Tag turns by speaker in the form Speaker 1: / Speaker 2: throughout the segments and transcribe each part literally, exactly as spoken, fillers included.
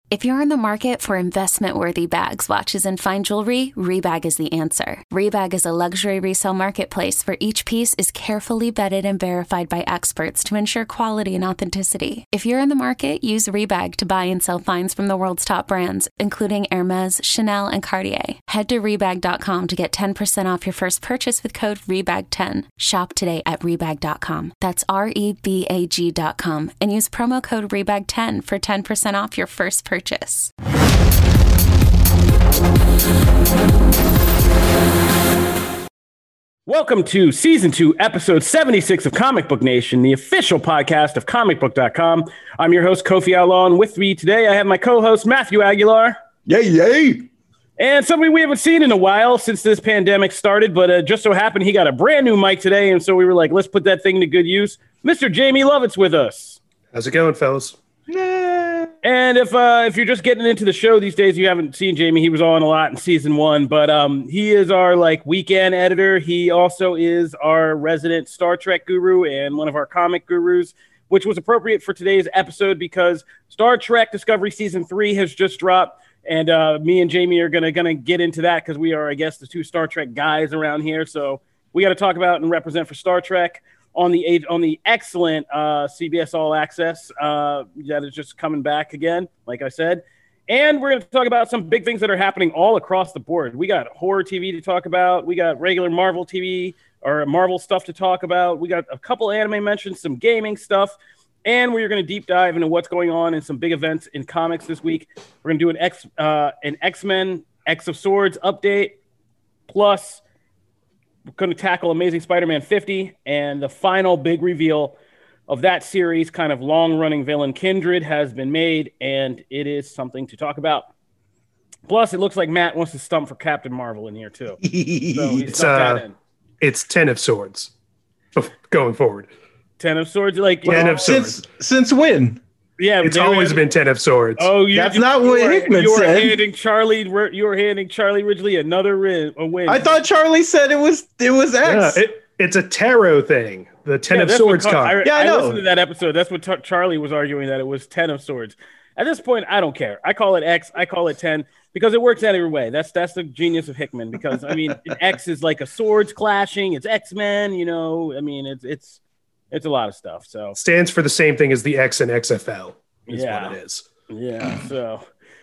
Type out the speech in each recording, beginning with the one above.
Speaker 1: If you're in the market for investment-worthy bags, watches, and fine jewelry, Rebag is the answer. Rebag is a luxury resale marketplace where each piece is carefully vetted and verified by experts to ensure quality and authenticity. If you're in the market, use Rebag to buy and sell finds from the world's top brands, including Hermes, Chanel, and Cartier. Head to Rebag dot com to get ten percent off your first purchase with code rebag ten. Shop today at Rebag dot com. That's R E B A G dot com and use promo code rebag ten for ten percent off your first purchase. Purchase.
Speaker 2: Welcome to Season two, Episode seventy-six of Comic Book Nation, the official podcast of comic book dot com. I'm your host, Kofi Outlaw, and with me today I have my co-host, Matthew Aguilar.
Speaker 3: Yay, yay!
Speaker 2: And somebody we haven't seen in a while since this pandemic started, but uh, just so happened he got a brand new mic today, and so we were like, let's put that thing to good use. Mister Jamie Lovett's with us.
Speaker 4: How's it going, fellas?
Speaker 2: And if uh, if you're just getting into the show these days, you haven't seen Jamie. He was on a lot in season one, but um, he is our like weekend editor. He also is our resident Star Trek guru and one of our comic gurus, which was appropriate for today's episode because Star Trek Discovery season three has just dropped, and uh, me and Jamie are gonna gonna get into that because we are, I guess, the two Star Trek guys around here. So we got to talk about and represent for Star Trek on the age on the excellent uh, C B S All Access uh, that is just coming back again, like I said. And we're going to talk about some big things that are happening all across the board. We got horror T V to talk about. We got regular Marvel T V or Marvel stuff to talk about. We got a couple anime mentions, some gaming stuff, and we're going to deep dive into what's going on in some big events in comics this week. We're going to do an X uh, an X-Men X of Swords update, plus we're going to tackle Amazing Spider-Man fifty, and the final big reveal of that series, kind of long-running villain Kindred, has been made, and it is something to talk about. Plus, it looks like Matt wants to stump for Captain Marvel in here, too. So
Speaker 4: it's, uh, in. it's Ten of Swords going forward.
Speaker 2: Ten of Swords? like
Speaker 4: Ten
Speaker 2: know,
Speaker 4: of Swords.
Speaker 3: Since, since when?
Speaker 2: Yeah,
Speaker 4: it's always been Ten of Swords.
Speaker 2: Oh, you,
Speaker 3: that's
Speaker 2: you,
Speaker 3: not
Speaker 2: you
Speaker 3: what
Speaker 2: were,
Speaker 3: Hickman
Speaker 2: you were
Speaker 3: said.
Speaker 2: Handing Charlie, you were handing Charlie Ridgely another win. A win.
Speaker 3: I thought Charlie said it was it was X.
Speaker 4: Yeah, it, it's a tarot thing. The Ten
Speaker 2: yeah,
Speaker 4: of Swords
Speaker 2: what,
Speaker 4: card.
Speaker 2: I,
Speaker 3: yeah, I,
Speaker 2: I
Speaker 3: know.
Speaker 2: listened to that episode. That's what t- Charlie was arguing, that it was Ten of Swords. At this point, I don't care. I call it X. I call it ten because it works out every way. That's that's the genius of Hickman. Because I mean, X is like a swords clashing. It's X-Men. You know, I mean, it's it's it's a lot of stuff. So
Speaker 4: stands for the same thing as the X and X F L. Is
Speaker 2: yeah.
Speaker 4: what it is.
Speaker 2: Yeah. So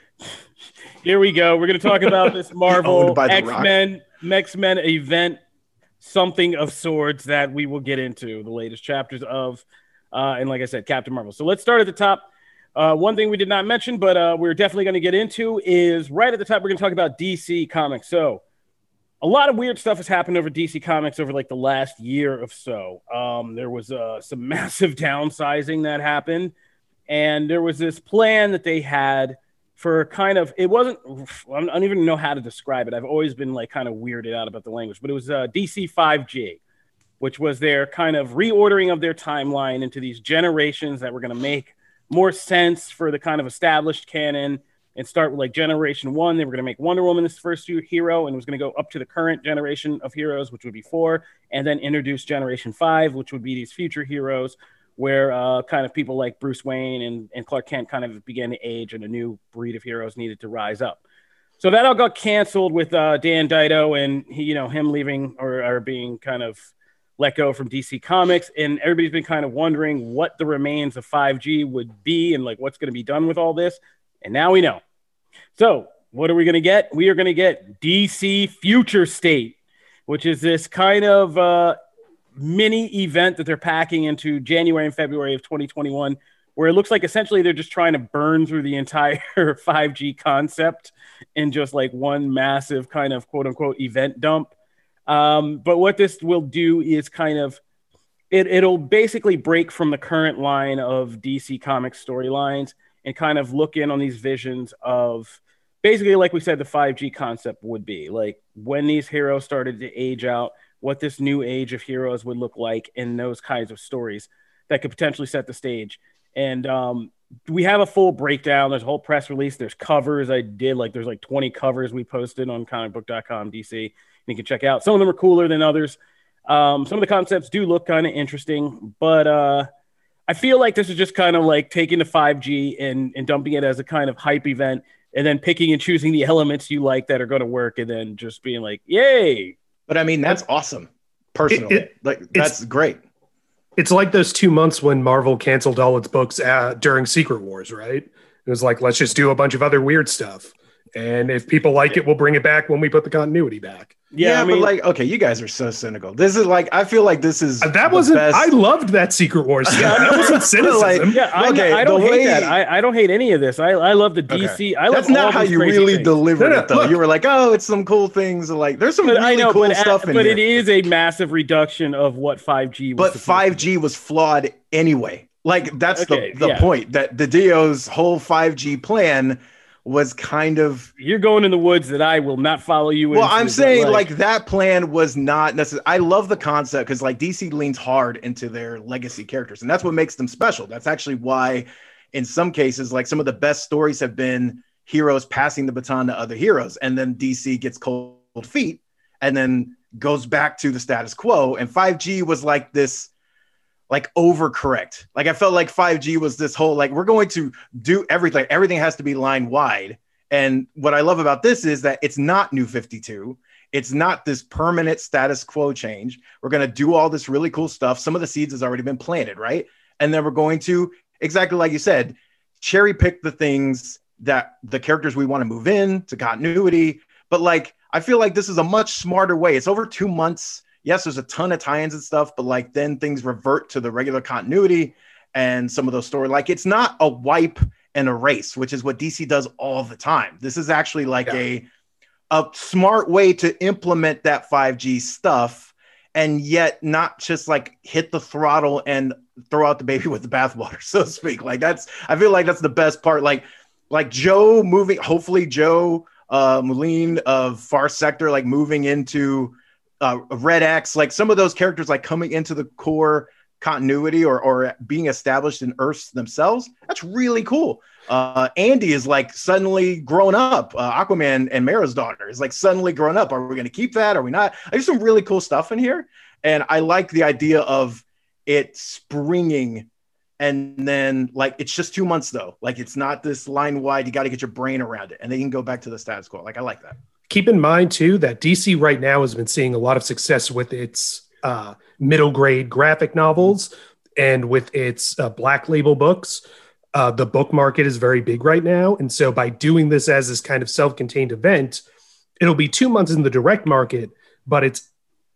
Speaker 2: here we go. We're going to talk about this Marvel X-Men X-Men event, something of swords that we will get into the latest chapters of, uh, and like I said, Captain Marvel. So let's start at the top. Uh, one thing we did not mention, but uh, we're definitely going to get into is right at the top. We're going to talk about D C Comics. So a lot of weird stuff has happened over D C Comics over like the last year or so. Um, there was uh, some massive downsizing that happened. And there was this plan that they had for kind of, it wasn't, I don't even know how to describe it. I've always been like kind of weirded out about the language, but it was uh, D C five G, which was their kind of reordering of their timeline into these generations that were going to make more sense for the kind of established canon and start with like generation one. They were going to make Wonder Woman this first hero, and it was going to go up to the current generation of heroes, which would be four, and then introduce generation five, which would be these future heroes, where uh, kind of people like Bruce Wayne and, and Clark Kent kind of began to age and a new breed of heroes needed to rise up. So that all got canceled with uh, Dan Dido and he, you know, him leaving or, or being kind of let go from D C Comics. And everybody's been kind of wondering what the remains of five G would be and like what's going to be done with all this. And now we know. So what are we going to get? We are going to get D C Future State, which is this kind of uh, mini event that they're packing into January and February of twenty twenty-one, where it looks like essentially they're just trying to burn through the entire five G concept in just like one massive kind of quote unquote event dump. Um, but what this will do is kind of, it, it'll basically break from the current line of D C Comics storylines and kind of look in on these visions of basically, like we said, the five G concept would be like when these heroes started to age out, what this new age of heroes would look like in those kinds of stories that could potentially set the stage. And um, we have a full breakdown. There's a whole press release. There's covers I did. Like there's like twenty covers we posted on comic book dot com D C. You can check out. Some of them are cooler than others. Um, some of the concepts do look kind of interesting, but uh, I feel like this is just kind of like taking the five G and, and dumping it as a kind of hype event and then picking and choosing the elements you like that are going to work and then just being like, yay.
Speaker 5: But I mean, that's awesome. Personally, it, it, like that's great.
Speaker 4: It's like those two months when Marvel canceled all its books uh, during Secret Wars, right? It was like, let's just do a bunch of other weird stuff. And if people like it, we'll bring it back when we put the continuity back.
Speaker 5: Yeah, yeah I mean, but like, okay, you guys are so cynical. This is like, I feel like this is
Speaker 4: that wasn't. Best. I loved that Secret Wars stuff. Yeah, that wasn't cynicism.
Speaker 2: Like, yeah, I, okay, I don't hate way, that. I, I don't hate any of this. I, I love the D C. Okay. I love
Speaker 5: That's not how you really
Speaker 2: things.
Speaker 5: delivered no, no, it, though. Look, you were like, oh, it's some cool things. Like, there's some really I know, cool
Speaker 2: but,
Speaker 5: stuff in
Speaker 2: but
Speaker 5: here.
Speaker 2: But it is a massive reduction of what five G was.
Speaker 5: But five G was flawed anyway. Like, that's okay, the, the
Speaker 2: yeah.
Speaker 5: point. That the Dio's whole five G plan was kind of
Speaker 2: you're going in the woods that I will not follow you
Speaker 5: well
Speaker 2: into,
Speaker 5: I'm saying like, like that plan was not necessary. I love the concept because like D C leans hard into their legacy characters and that's what makes them special. That's actually why in some cases like some of the best stories have been heroes passing the baton to other heroes and then D C gets cold feet and then goes back to the status quo. And five G was like this like overcorrect. Like I felt like five G was this whole, like, we're going to do everything. Everything has to be line wide. And what I love about this is that it's not New fifty-two. It's not this permanent status quo change. We're going to do all this really cool stuff. Some of the seeds has already been planted, right? And then we're going to, exactly like you said, cherry pick the things that the characters we want to move in to continuity. But like, I feel like this is a much smarter way. It's over two months. Yes, there's a ton of tie-ins and stuff, but like then things revert to the regular continuity and some of those stories. Like it's not a wipe and erase, which is what D C does all the time. This is actually like yeah. a a smart way to implement that five G stuff and yet not just like hit the throttle and throw out the baby with the bathwater, so to speak. Like that's, I feel like that's the best part. Like, like Joe moving, hopefully Joe uh, Moline of Far Sector, like moving into Uh, Red X, like some of those characters like coming into the core continuity or, or being established in Earths themselves. That's really cool. Uh, Andy is like suddenly grown up. Uh, Aquaman and Mara's daughter is like suddenly grown up. Are we going to keep that? Are we not? There's some really cool stuff in here. And I like the idea of it springing and then like, it's just two months though. Like it's not this line wide. You got to get your brain around it and then you can go back to the status quo. Like I like that.
Speaker 4: Keep in mind, too, that D C right now has been seeing a lot of success with its uh, middle grade graphic novels and with its uh, Black Label books. Uh, the book market is very big right now. And so by doing this as this kind of self-contained event, it'll be two months in the direct market, but it's,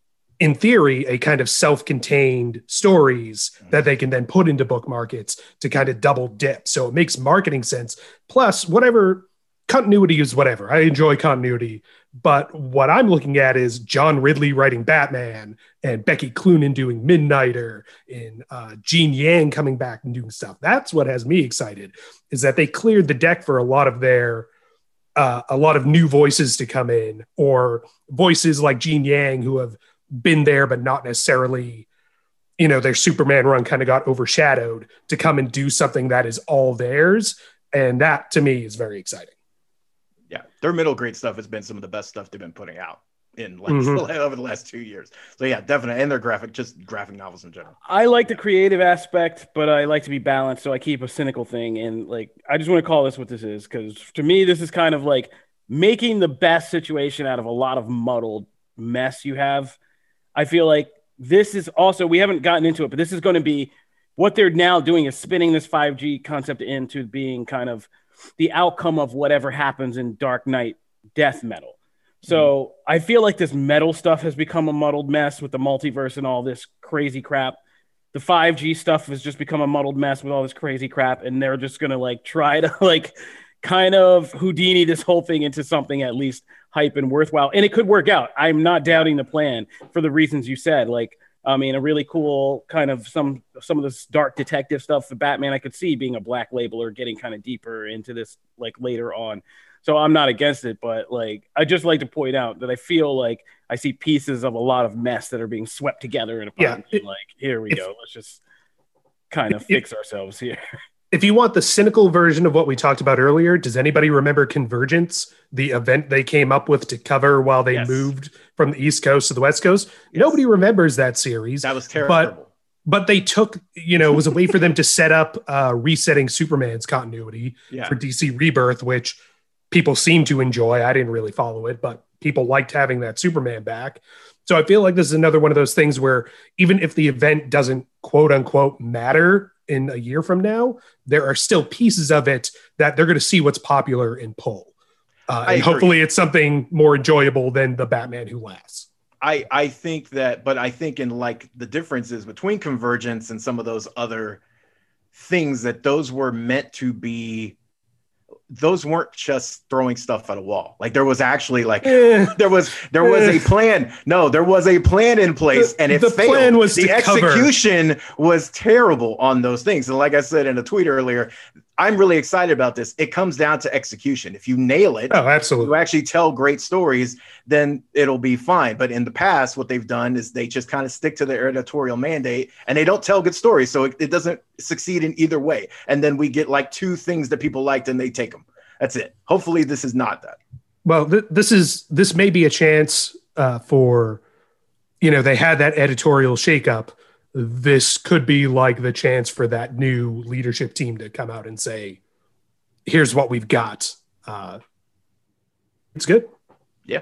Speaker 4: in theory, a kind of self-contained stories that they can then put into book markets to kind of double dip. So it makes marketing sense. Plus, whatever... Continuity is whatever. I enjoy continuity. But what I'm looking at is John Ridley writing Batman and Becky Cloonan doing Midnighter and uh, Gene Yang coming back and doing stuff. That's what has me excited, is that they cleared the deck for a lot of their, uh, a lot of new voices to come in, or voices like Gene Yang who have been there but not necessarily, you know, their Superman run kind of got overshadowed to come and do something that is all theirs. And that, to me, is very exciting.
Speaker 5: Yeah, their middle grade stuff has been some of the best stuff they've been putting out in like
Speaker 2: mm-hmm.
Speaker 5: over the last two years. So yeah, definitely, and their graphic, just graphic novels in general.
Speaker 2: I like the creative aspect, but I like to be balanced, so I keep a cynical thing. And like, I just want to call this what this is, because to me, this is kind of like making the best situation out of a lot of muddled mess you have. I feel like this is also, we haven't gotten into it, but this is going to be what they're now doing is spinning this five G concept into being kind of the outcome of whatever happens in Dark Knight death metal. So mm-hmm. I feel like this metal stuff has become a muddled mess with the multiverse and all this crazy crap. The five G stuff has just become a muddled mess with all this crazy crap. And they're just going to like try to like kind of Houdini this whole thing into something at least hype and worthwhile. And it could work out. I'm not doubting the plan for the reasons you said. Like, I mean, a really cool kind of some some of this dark detective stuff for Batman, I could see being a Black Label or getting kind of deeper into this like later on. So I'm not against it, but like I just like to point out that I feel like I see pieces of a lot of mess that are being swept together in a
Speaker 4: yeah,
Speaker 2: it, like here we if, go. Let's just kind of if, fix ourselves here.
Speaker 4: If you want the cynical version of what we talked about earlier, does anybody remember Convergence, the event they came up with to cover while they yes. moved from the East Coast to the West Coast? Yes. Nobody remembers that series.
Speaker 5: That was terrible.
Speaker 4: But, but they took, you know, it was a way for them to set up uh, resetting Superman's continuity
Speaker 5: yeah.
Speaker 4: for D C Rebirth, which people seem to enjoy. I didn't really follow it, but people liked having that Superman back. So I feel like this is another one of those things where even if the event doesn't quote unquote matter in a year from now, there are still pieces of it that they're going to see what's popular and pull. Uh, and hopefully it's something more enjoyable than the Batman Who Laughs.
Speaker 5: I, I think that, but I think in like the differences between Convergence and some of those other things, that those were meant to be, those weren't just throwing stuff at a wall. Like there was actually like, there was, there was a plan. No, there was a plan in place
Speaker 4: the,
Speaker 5: and it
Speaker 4: the
Speaker 5: failed.
Speaker 4: Plan was
Speaker 5: the execution cover. was terrible on those things. And like I said in a tweet earlier, I'm really excited about this. It comes down to execution. If you nail it,
Speaker 4: oh, absolutely,
Speaker 5: you actually tell great stories, then it'll be fine. But in the past, what they've done is they just kind of stick to their editorial mandate and they don't tell good stories. So it, it doesn't succeed in either way. And then we get like two things that people liked and they take them. That's it. Hopefully this is not that.
Speaker 4: Well, th- this is, this may be a chance uh, for, you know, they had that editorial shakeup. This could be like the chance for that new leadership team to come out and say, here's what we've got. Uh, it's good.
Speaker 5: Yeah.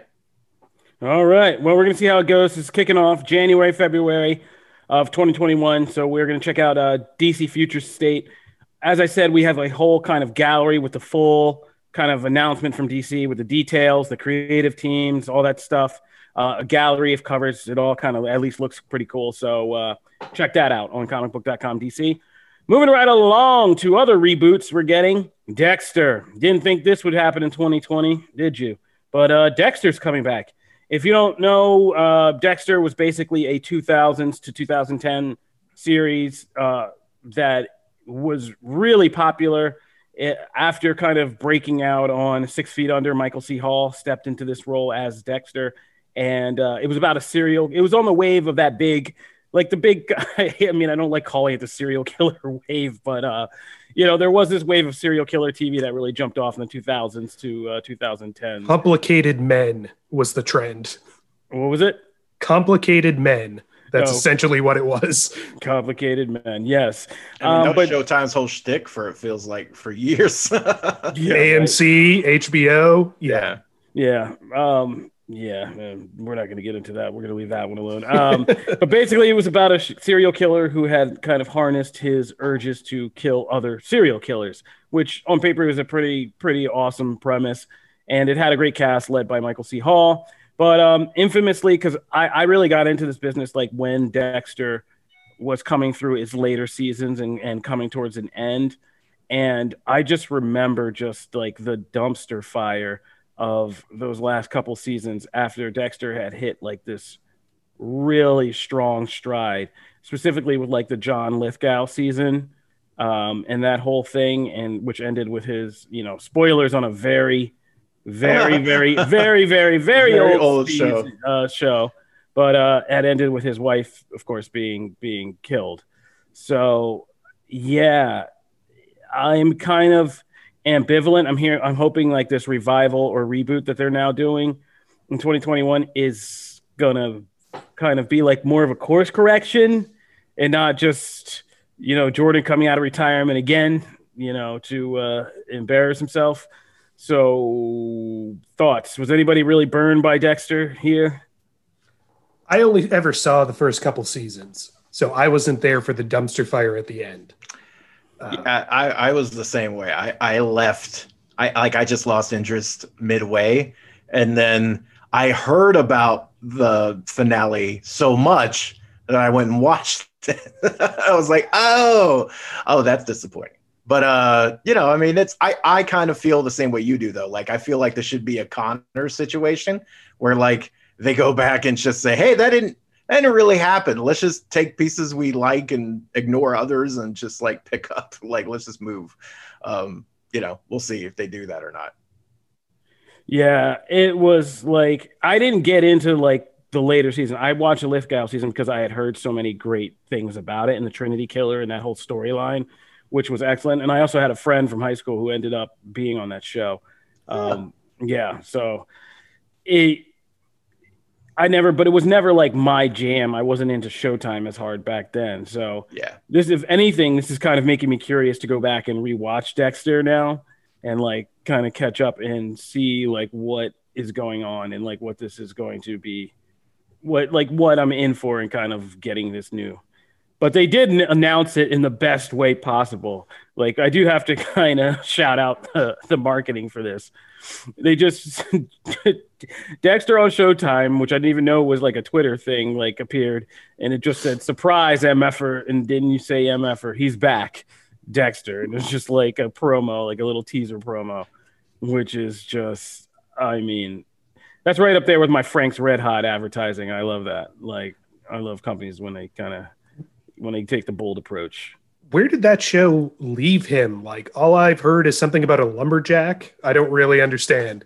Speaker 2: All right. Well, we're going to see how it goes. It's kicking off January, February of twenty twenty-one. So we're going to check out uh, D C Future State. As I said, we have a whole kind of gallery with the full kind of announcement from D C with the details, the creative teams, all that stuff. Uh, a gallery of covers. It all kind of at least looks pretty cool. So uh, check that out on comic book dot com D C. Moving right along to other reboots we're getting. Dexter. Didn't think this would happen in twenty twenty, did you? But uh, Dexter's coming back. If you don't know, uh, Dexter was basically a two thousands to two thousand ten series uh, that was really popular. It, after kind of breaking out on Six Feet Under, Michael C. Hall stepped into this role as Dexter. And uh, it was about a serial. It was on the wave of that big, like the big. I mean, I don't like calling it the serial killer wave, but uh, you know, there was this wave of serial killer T V that really jumped off in the two thousands to uh, twenty ten.
Speaker 4: Complicated Men was the trend.
Speaker 2: What was it?
Speaker 4: Complicated Men. That's oh. essentially what it was.
Speaker 2: Complicated Men. Yes.
Speaker 5: I mean, that
Speaker 2: um,
Speaker 5: was
Speaker 2: but
Speaker 5: Showtime's whole shtick for it feels like for years.
Speaker 4: yeah, A M C, right? H B O.
Speaker 5: Yeah.
Speaker 2: Yeah. Um, Yeah, man, we're not going to get into that. We're going to leave that one alone. Um, but basically, it was about a sh- serial killer who had kind of harnessed his urges to kill other serial killers, which on paper was a pretty, pretty awesome premise. And it had a great cast led by Michael C. Hall. But um, infamously, because I, I really got into this business like when Dexter was coming through its later seasons and, and coming towards an end. And I just remember just like the dumpster fire of those last couple seasons after Dexter had hit like this really strong stride, specifically with like the John Lithgow season um, and that whole thing, and which ended with his, you know, spoilers on a very, very, very, very, very, very, very old,
Speaker 5: old
Speaker 2: season,
Speaker 5: show.
Speaker 2: Uh, show, but uh, it ended with his wife, of course, being being killed. So yeah, I'm kind of ambivalent. I'm here. I'm hoping like this revival or reboot that they're now doing in twenty twenty-one is gonna kind of be like more of a course correction and not just, you know, Jordan coming out of retirement again, you know, to uh, embarrass himself. So thoughts? Was anybody really burned by Dexter here?
Speaker 4: I only ever saw the first couple seasons, so I wasn't there for the dumpster fire at the end.
Speaker 5: Uh, yeah, I, I was the same way. I, I left. I like I just lost interest midway, and then I heard about the finale so much that I went and watched it. I was like, oh, oh, that's disappointing. But uh, you know, I mean, it's I I kind of feel the same way you do though. Like I feel like there should be a Connor situation where like they go back and just say, hey, that didn't. That didn't really happen. Let's just take pieces we like and ignore others and just like pick up, like, let's just move. Um, you know, we'll see if they do that or not.
Speaker 2: Yeah, it was like, I didn't get into like the later season. I watched the Lithgow season because I had heard so many great things about it and the Trinity Killer and that whole storyline, which was excellent. And I also had a friend from high school who ended up being on that show. Um, yeah. yeah, so it, I never, but it was never like my jam. I wasn't into Showtime as hard back then. So
Speaker 5: yeah,
Speaker 2: this, if anything, this is kind of making me curious to go back and rewatch Dexter now and like kind of catch up and see like what is going on and like what this is going to be, what like what I'm in for and kind of getting this new. But they did n- announce it in the best way possible. Like I do have to kind of shout out the, the marketing for this. They just Dexter on Showtime, which I didn't even know was like a Twitter thing, like appeared, and it just said surprise MFer, and didn't you say MFer? He's back, Dexter, and it's just like a promo, like a little teaser promo, which is just, I mean, that's right up there with my Frank's Red Hot advertising. I love that. Like I love companies when they kind of when they take the bold approach.
Speaker 4: Where did that show leave him? Like, all I've heard is something about a lumberjack. I don't really understand.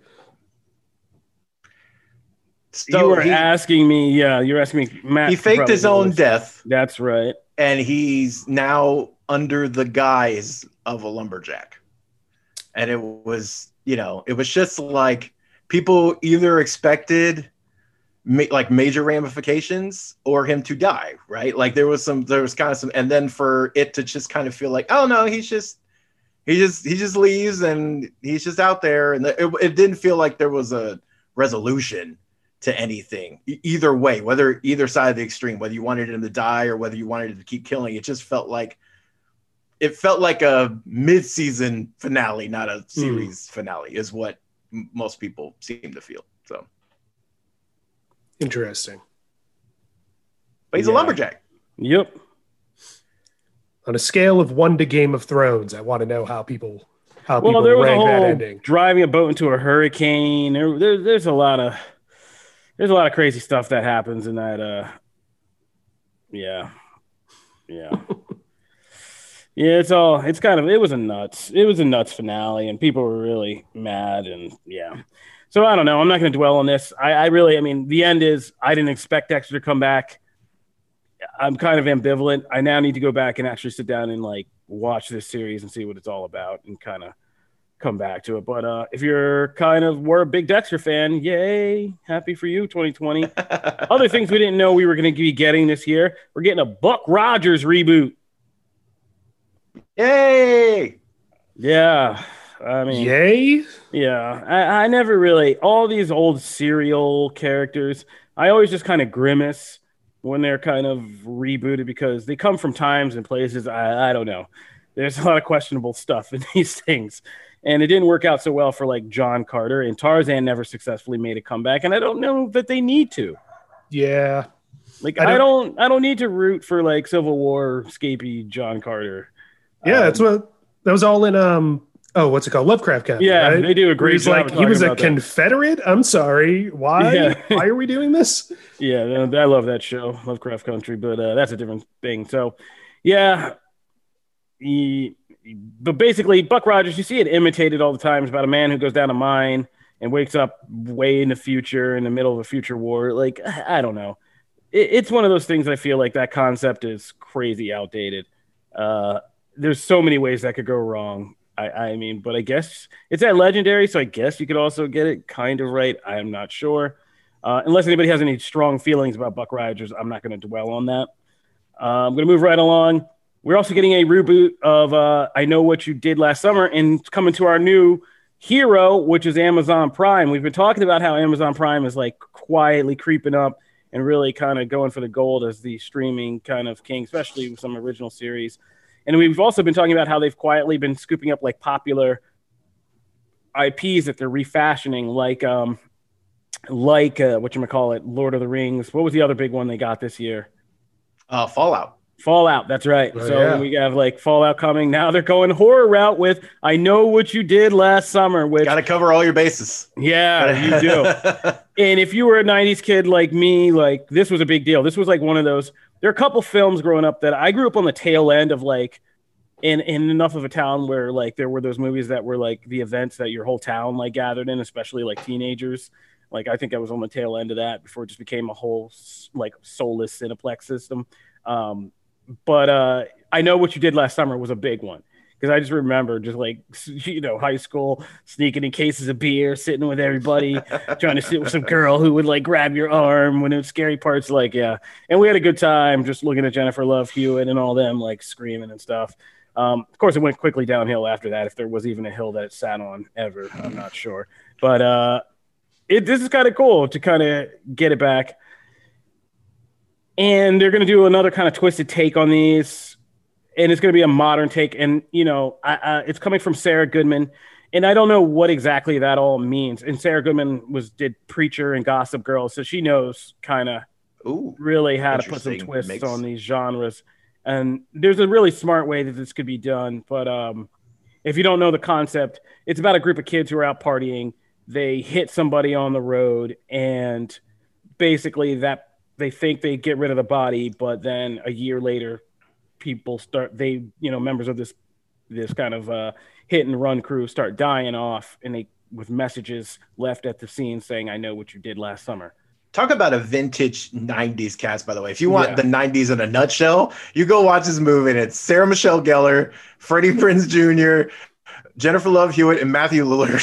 Speaker 2: So you were he, asking me, yeah, you're asking me, Matt.
Speaker 5: He faked his own death.
Speaker 2: That's right.
Speaker 5: And he's now under the guise of a lumberjack. And it was, you know, it was just like people either expected ma- like major ramifications or him to die, right? Like there was some, there was kind of some, and then for it to just kind of feel like, oh no, he's just, he just, he just leaves and he's just out there. And it, it didn't feel like there was a resolution to anything e- either way, whether either side of the extreme, whether you wanted him to die or whether you wanted him to keep killing. It just felt like, it felt like a mid-season finale, not a series mm. finale is what m- most people seem to feel. So.
Speaker 4: Interesting.
Speaker 5: But he's
Speaker 2: yeah.
Speaker 5: a lumberjack.
Speaker 2: Yep.
Speaker 4: On a scale of one to Game of Thrones, I want to know how people how
Speaker 2: well,
Speaker 4: people
Speaker 2: there was
Speaker 4: rank
Speaker 2: a whole
Speaker 4: that ending.
Speaker 2: Driving a boat into a hurricane. There, there, there's a lot of there's a lot of crazy stuff that happens in that. Uh, yeah, yeah, yeah. It's all. It's kind of. It was a nuts. It was a nuts finale, and people were really mad. And yeah. So I don't know. I'm not going to dwell on this. I, I really, I mean, the end is I didn't expect Dexter to come back. I'm kind of ambivalent. I now need to go back and actually sit down and like watch this series and see what it's all about and kind of come back to it. But uh, if you're kind of were a big Dexter fan, yay, happy for you, twenty twenty. Other things we didn't know we were going to be getting this year. We're getting a Buck Rogers reboot.
Speaker 5: Yay!
Speaker 2: Yeah. I mean,
Speaker 4: yay?
Speaker 2: Yeah, I, I never really, all these old serial characters, I always just kind of grimace when they're kind of rebooted because they come from times and places, I, I don't know. There's a lot of questionable stuff in these things. And it didn't work out so well for like John Carter, and Tarzan never successfully made a comeback, and I don't know that they need to.
Speaker 4: Yeah.
Speaker 2: Like, I don't, I don't, I don't need to root for like Civil War escapee John Carter.
Speaker 4: Yeah,
Speaker 2: um,
Speaker 4: that's what, that was all in, um, oh, what's it called? Lovecraft Country.
Speaker 2: Yeah,
Speaker 4: right?
Speaker 2: they do a great
Speaker 4: He's
Speaker 2: job.
Speaker 4: Like he was a Confederate. That. I'm sorry. Why? Yeah. Why are we doing this?
Speaker 2: Yeah, I love that show, Lovecraft Country, but uh, that's a different thing. So, yeah, he, but basically, Buck Rogers, you see it imitated all the time. It's about a man who goes down a mine and wakes up way in the future, in the middle of a future war. Like, I don't know. It, it's one of those things. I feel like that concept is crazy outdated. Uh, there's so many ways that could go wrong. I, I mean, but I guess it's at Legendary, so I guess you could also get it kind of right. I'm not sure. Uh, unless anybody has any strong feelings about Buck Rogers, I'm not going to dwell on that. Uh, I'm going to move right along. We're also getting a reboot of uh, I Know What You Did Last Summer, and coming to our new hero, which is Amazon Prime. We've been talking about how Amazon Prime is like quietly creeping up and really kind of going for the gold as the streaming kind of king, especially with some original series. And we've also been talking about how they've quietly been scooping up like popular I Ps that they're refashioning, like um, like uh, whatchamacallit, Lord of the Rings. What was the other big one they got this year?
Speaker 5: Uh, Fallout.
Speaker 2: Fallout, that's right. Oh, so yeah. We have like Fallout coming. Now they're going horror route with I Know What You Did Last Summer. Which
Speaker 5: got to cover all your bases.
Speaker 2: Yeah, you do. And if you were a nineties kid like me, like this was a big deal. This was like one of those. There are a couple films growing up that I grew up on the tail end of, like in, in enough of a town where like there were those movies that were like the events that your whole town like gathered in, especially like teenagers. Like I think I was on the tail end of that before it just became a whole like soulless Cineplex system. Um, but uh, I Know What You Did Last Summer was a big one because I just remember just like, you know, high school, sneaking in cases of beer, sitting with everybody, trying to sit with some girl who would like grab your arm when it was scary parts. Like, yeah. And we had a good time just looking at Jennifer Love Hewitt and all them like screaming and stuff. Um, of course, it went quickly downhill after that. If there was even a hill that it sat on ever, I'm not sure. But uh, it, this is kind of cool to kind of get it back. And they're going to do another kind of twisted take on these. And it's going to be a modern take. And, you know, I, I, it's coming from Sarah Goodman. And I don't know what exactly that all means. And Sarah Goodman was did Preacher and Gossip Girl. So she knows kind of really how to put some twists Makes... on these genres. And there's a really smart way that this could be done. But um, if you don't know the concept, it's about a group of kids who are out partying. They hit somebody on the road. And basically that they think they get rid of the body, but then a year later, people start, they, you know, members of this, this kind of uh, hit and run crew start dying off, and they, with messages left at the scene saying, I know what you did last summer.
Speaker 5: Talk about a vintage nineties cast, by the way. If you want yeah. the nineties in a nutshell, you go watch this movie, and it's Sarah Michelle Gellar, Freddie Prinze Junior, Jennifer Love Hewitt, and Matthew Lillard.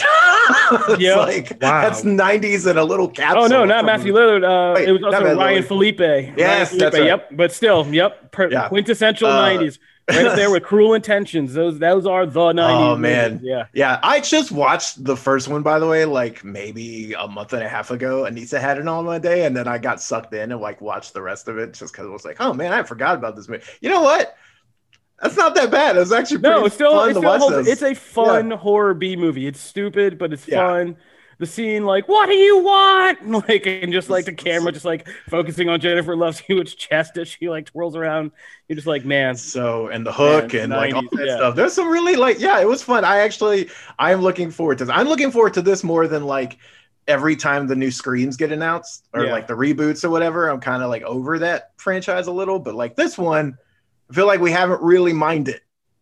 Speaker 5: Yeah, like wow. That's nineties and a little capsule.
Speaker 2: Oh no, not from, Matthew Lillard. Uh, Wait, it was also Ryan Felipe.
Speaker 5: Yes,
Speaker 2: Ryan Felipe,
Speaker 5: that's right.
Speaker 2: Yep, but still, yep, per, yeah. quintessential uh, nineties. Right up there with Cruel Intentions. Those those are the nineties.
Speaker 5: Oh man,
Speaker 2: movies. yeah,
Speaker 5: yeah. I just watched the first one, by the way, like maybe a month and a half ago. Anissa had it on one day, and then I got sucked in and like watched the rest of it just because it was like, oh man, I forgot about this movie. You know what? That's not that bad. It was actually pretty
Speaker 2: no, it's still,
Speaker 5: fun
Speaker 2: it's
Speaker 5: to
Speaker 2: still
Speaker 5: watch
Speaker 2: holds,
Speaker 5: this.
Speaker 2: It's a fun
Speaker 5: yeah.
Speaker 2: horror B movie. It's stupid, but it's
Speaker 5: yeah.
Speaker 2: fun. The scene, like, what do you want? Like, and just like the camera, just like focusing on Jennifer Love Hewitt's chest as she like twirls around. You're just like, man.
Speaker 5: So, and the hook man, and nineties, like all that
Speaker 2: yeah.
Speaker 5: stuff. There's some really like, yeah, it was fun. I actually, I'm looking forward to this. I'm looking forward to this more than like every time the new Screams get announced or yeah. like the reboots or whatever. I'm kind of like over that franchise a little, but like this one, I feel like we haven't really minded.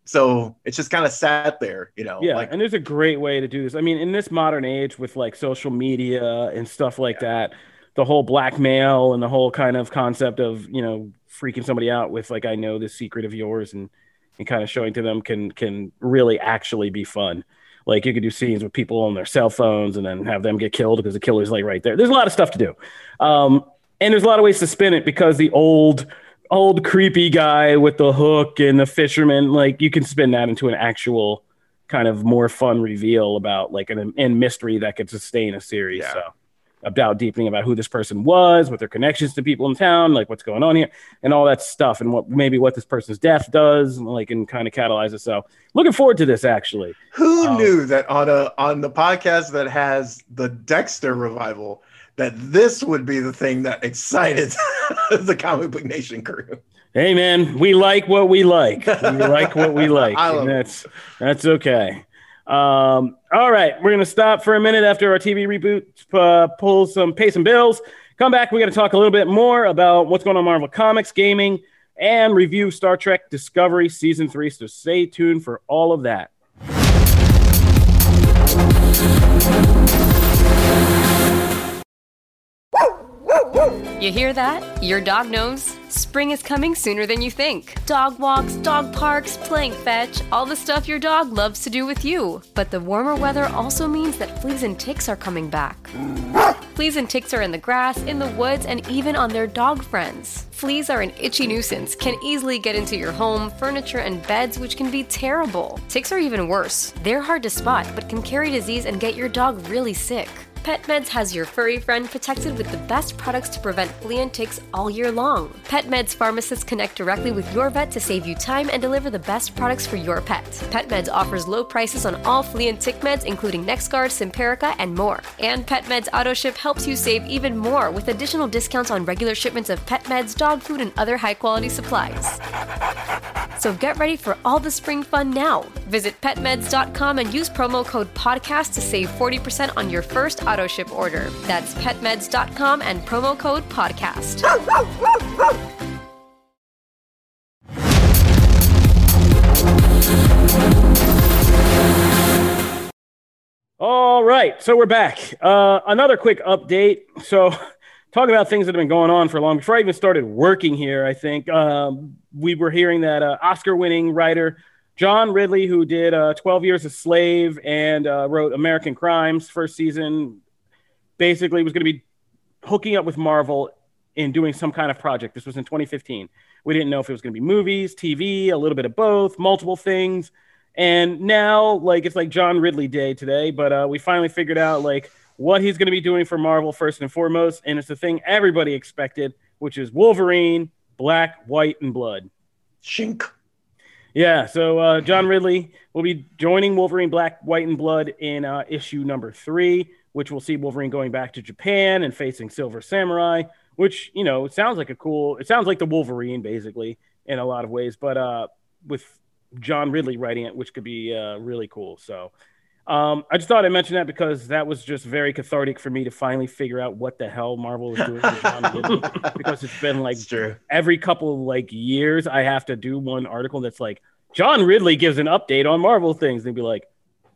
Speaker 5: So it's just kind of sat there, you know.
Speaker 2: Yeah,
Speaker 5: like,
Speaker 2: and there's a great way to do this. I mean, in this modern age with like social media and stuff like yeah. that, the whole blackmail and the whole kind of concept of, you know, freaking somebody out with like, I know this secret of yours and, and kind of showing to them can can really actually be fun. Like you could do scenes with people on their cell phones and then have them get killed because the killer's like right there. There's a lot of stuff to do. Um, and there's a lot of ways to spin it because the old – old creepy guy with the hook and the fisherman, like you can spin that into an actual kind of more fun reveal about like an and mystery that could sustain a series. Yeah. So about deepening about who this person was, what their connections to people in town, like what's going on here and all that stuff and what maybe what this person's death does, like and kind of catalyze it. So looking forward to this actually.
Speaker 5: Who
Speaker 2: um,
Speaker 5: knew that on a on the podcast that has the Dexter revival that this would be the thing that excited the Comic Book Nation crew.
Speaker 2: Hey man, we like what we like. We like what we like.
Speaker 5: I love
Speaker 2: that's that's okay. Um, all right, we're gonna stop for a minute after our T V reboot, uh, pull some, pay some bills. Come back. We're gonna talk a little bit more about what's going on in Marvel Comics, gaming, and review Star Trek Discovery season three. So stay tuned for all of that.
Speaker 6: You hear that? Your dog knows spring is coming sooner than you think. Dog walks, dog parks, playing fetch, all the stuff your dog loves to do with you. But the warmer weather also means that fleas and ticks are coming back. Fleas and ticks are in the grass, in the woods, and even on their dog friends. Fleas are an itchy nuisance, can easily get into your home, furniture, and beds, which can be terrible. Ticks are even worse. They're hard to spot, but can carry disease and get your dog really sick. PetMeds has your furry friend protected with the best products to prevent flea and ticks all year long. PetMeds pharmacists connect directly with your vet to save you time and deliver the best products for your pet. PetMeds offers low prices on all flea and tick meds, including NexGard, Simparica, and more. And PetMeds AutoShip helps you save even more with additional discounts on regular shipments of pet meds, dog food, and other high-quality supplies. So get ready for all the spring fun now. Visit pet meds dot com and use promo code podcast to save forty percent on your first auto ship order. That's pet meds dot com and promo code podcast.
Speaker 2: All right, so we're back. Uh, another quick update. So talk about things that have been going on for long. Before I even started working here, I think um, we were hearing that uh, Oscar-winning writer John Ridley, who did uh, twelve Years a Slave and uh, wrote American Crimes first season, basically was going to be hooking up with Marvel in doing some kind of project. This was in twenty fifteen. We didn't know if it was going to be movies, T V, a little bit of both, multiple things. And now, like, it's like John Ridley Day today, but uh, we finally figured out, like, what he's going to be doing for Marvel first and foremost, and it's the thing everybody expected, which is Wolverine, Black, White, and Blood.
Speaker 5: Shink.
Speaker 2: Yeah, so uh, John Ridley will be joining Wolverine, Black, White, and Blood in uh, issue number three, which will see Wolverine going back to Japan and facing Silver Samurai, which, you know, it sounds like a cool, it sounds like the Wolverine, basically, in a lot of ways, but uh, with John Ridley writing it, which could be uh, really cool. So um, I just thought I'd mention that because that was just very cathartic for me to finally figure out what the hell Marvel was doing with John Ridley, because it's been like
Speaker 5: it's
Speaker 2: every couple of like years I have to do one article that's like, John Ridley gives an update on Marvel things. They'd be like,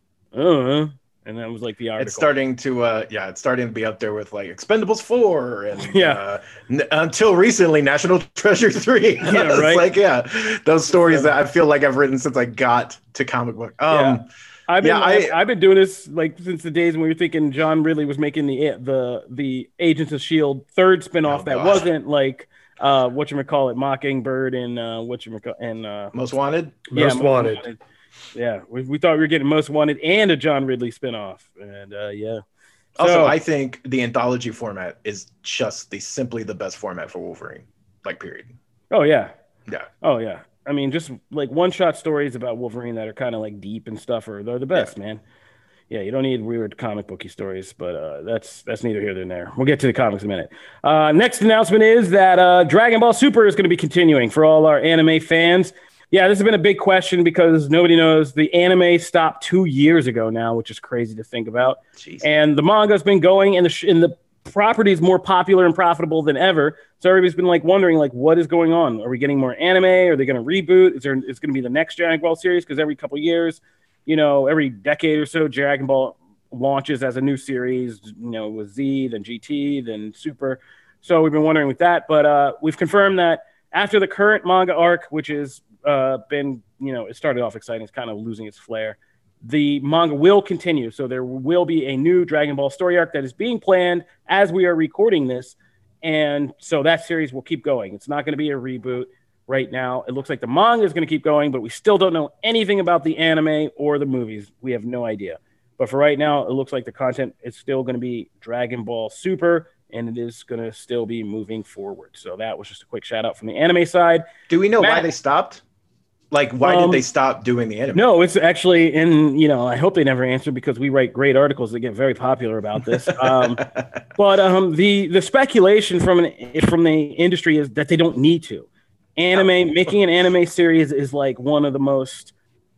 Speaker 2: uh and that was like the article.
Speaker 5: It's starting to, uh, yeah, it's starting to be up there with like Expendables four and
Speaker 2: yeah,
Speaker 5: uh, n- until recently, National Treasure three.
Speaker 2: Yeah,
Speaker 5: it's
Speaker 2: right.
Speaker 5: like, yeah, those stories that I feel like I've written since I got to comic book. Um,
Speaker 2: yeah. I've been,
Speaker 5: yeah,
Speaker 2: I've,
Speaker 5: I,
Speaker 2: I've been doing this like since the days when we were thinking John Ridley was making the the the Agents of S H I E L D third spinoff
Speaker 5: oh,
Speaker 2: that
Speaker 5: God.
Speaker 2: wasn't like uh, whatchamacallit, Mockingbird and uh, whatchamacallit, and uh,
Speaker 5: Most Wanted.
Speaker 2: yeah,
Speaker 4: Most Wanted.
Speaker 2: Wanted. Yeah, we, we thought we were getting Most Wanted and a John Ridley spinoff, and uh, yeah.
Speaker 5: Also,
Speaker 2: So-
Speaker 5: I think the anthology format is just the simply the best format for Wolverine. Like, period.
Speaker 2: Oh yeah,
Speaker 5: Yeah.
Speaker 2: oh yeah. I mean, just like one-shot stories about Wolverine that are kind of like deep and stuff, or they're the best,
Speaker 5: Yeah.
Speaker 2: man. Yeah, you don't need weird comic booky stories, but uh, that's that's neither here nor there. We'll get to the comics in a minute. Uh, next announcement is that uh, Dragon Ball Super is going to be continuing for all our anime fans. Yeah, this has been a big question because nobody knows. The anime stopped two years ago now, which is crazy to think about.
Speaker 5: Jeez.
Speaker 2: And the manga's been going, and the sh- and the property is more popular and profitable than ever. So everybody's been like wondering, like, what is going on? Are we getting more anime? Are they going to reboot? Is there? Is going to be the next Dragon Ball series? Because every couple of years, you know, every decade or so, Dragon Ball launches as a new series. You know, with Z, then G T, then Super. So we've been wondering with that, but uh, we've confirmed that after the current manga arc, which has uh, been, you know, it started off exciting, it's kind of losing its flair. The manga will continue, so there will be a new Dragon Ball story arc that is being planned as we are recording this, and so that series will keep going. It's not going to be a reboot right now. It looks like the manga is going to keep going, but we still don't know anything about the anime or the movies. We have no idea. But for right now, it looks like the content is still going to be Dragon Ball Super, and it is going to still be moving forward. So that was just a quick shout out from the anime side.
Speaker 5: Do we know
Speaker 2: Matt,
Speaker 5: why they stopped? Like, why
Speaker 2: um,
Speaker 5: did they stop doing the anime?
Speaker 2: No, it's actually in, you know, I hope they never answer because we write great articles that get very popular about this. Um, but um, the the speculation from an, from the industry is that they don't need to. Anime, making an anime series is like one of the most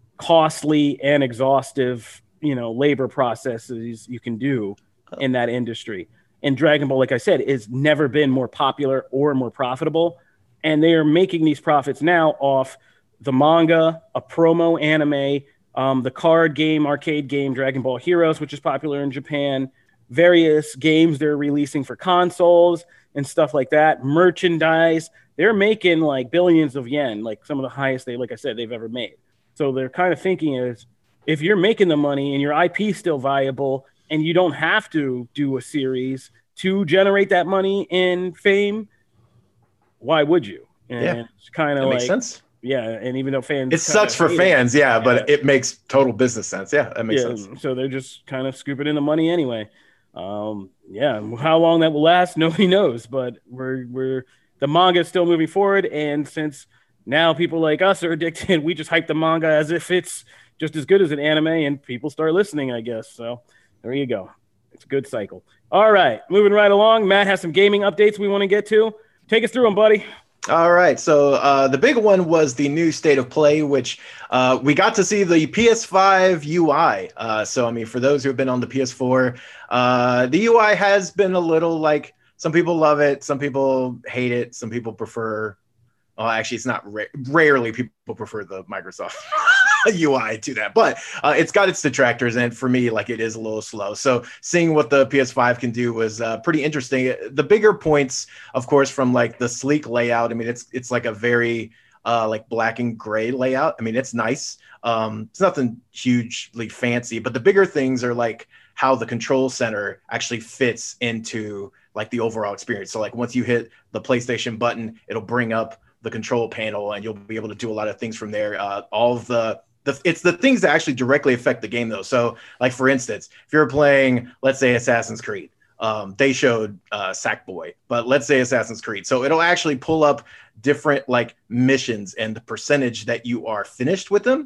Speaker 2: costly and exhaustive, you know, labor processes you can do in that industry. And Dragon Ball, like I said, has never been more popular or more profitable. And they are making these profits now off the manga, a promo anime, um, the card game, arcade game, Dragon Ball Heroes, which is popular in Japan, various games they're releasing for consoles and stuff like that, merchandise. They're making like billions of yen, like some of the highest they, like I said, they've ever made. So they're kind of thinking is, if you're making the money and your I P is still viable and you don't have to do a series to generate that money and fame, why would you? And
Speaker 5: Yeah.
Speaker 2: it's kind of
Speaker 5: That
Speaker 2: like,
Speaker 5: makes sense.
Speaker 2: yeah, and even though fans,
Speaker 5: It sucks for
Speaker 2: hate
Speaker 5: fans,
Speaker 2: it,
Speaker 5: yeah, but
Speaker 2: Yeah.
Speaker 5: it makes total business sense. Yeah, that makes
Speaker 2: yeah,
Speaker 5: sense.
Speaker 2: so they're just kind of scooping in the money anyway. Um, yeah, how long that will last, nobody knows. But we're we're the manga is still moving forward, and since now people like us are addicted, we just hype the manga as if it's just as good as an anime, and people start listening, I guess. So there you go. It's a good cycle. All right, moving right along. Matt has some gaming updates we want to get to. Take us through them, buddy.
Speaker 5: All right. So uh, the big one was the new State of Play, which uh, we got to see the P S five U I. Uh, so, I mean, for those who have been on the P S four, uh, the U I has been a little like some people love it. Some people hate it. Some people prefer. Well, actually, it's not ra- rarely people prefer the Microsoft U I to that, but uh, it's got its detractors, and for me, like, it is a little slow. So seeing what the P S five can do was uh, pretty interesting. The bigger points, of course, from like the sleek layout. I mean, it's it's like a very uh, like black and gray layout. I mean, it's nice. Um, it's nothing hugely fancy, but the bigger things are like how the control center actually fits into like the overall experience. So like once you hit the PlayStation button, it'll bring up the control panel and you'll be able to do a lot of things from there. Uh, all of the, the, it's the things that actually directly affect the game though. So like, for instance, if you're playing, let's say Assassin's Creed, um, they showed uh, Sackboy, but let's say Assassin's Creed. So it'll actually pull up different like missions and the percentage that you are finished with them.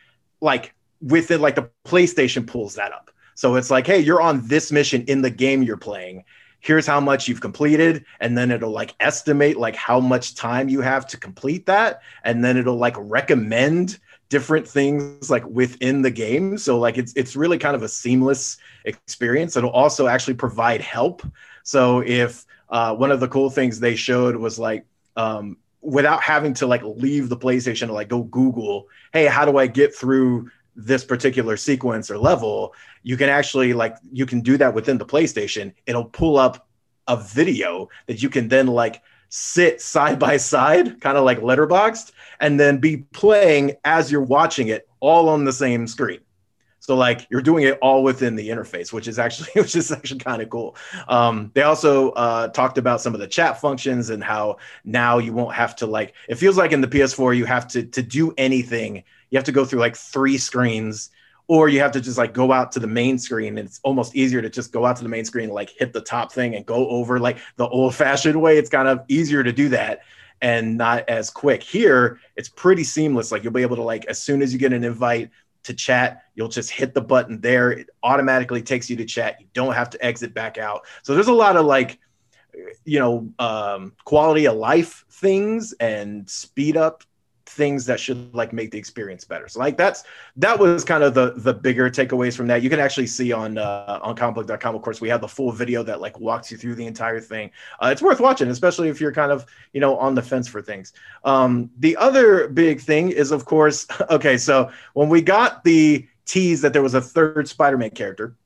Speaker 5: Like within like the PlayStation pulls that up. So it's like, hey, you're on this mission in the game you're playing. Here's how much you've completed. And then it'll like estimate like how much time you have to complete that. And then it'll like recommend different things like within the game. So like it's it's really kind of a seamless experience. It'll also actually provide help. So if uh, one of the cool things they showed was like, um, without having to like leave the PlayStation to like go Google, hey, how do I get through this particular sequence or level? You can actually like, you can do that within the PlayStation. It'll pull up a video that you can then like sit side by side, kind of like Letterboxd, and then be playing as you're watching it all on the same screen. So like you're doing it all within the interface, which is actually which is actually kind of cool. Um, they also uh, talked about some of the chat functions and how now you won't have to like, it feels like in the P S four, you have to, to do anything. You have to go through like three screens, or you have to just like go out to the main screen. And it's almost easier to just go out to the main screen, like hit the top thing and go over like the old fashioned way. It's kind of easier to do that and not as quick. Here, it's pretty seamless. Like you'll be able to like, as soon as you get an invite to chat, you'll just hit the button there. It automatically takes you to chat. You don't have to exit back out. So there's a lot of like, you know, um, quality of life things and speed up things that should like make the experience better. So like that's that was kind of the the bigger takeaways from that. You can actually see on uh, on comic book dot com. Of course, we have the full video that like walks you through the entire thing. Uh, it's worth watching, especially if you're kind of you know on the fence for things. Um, the other big thing is, of course, okay. So when we got the tease that there was a third Spider-Man character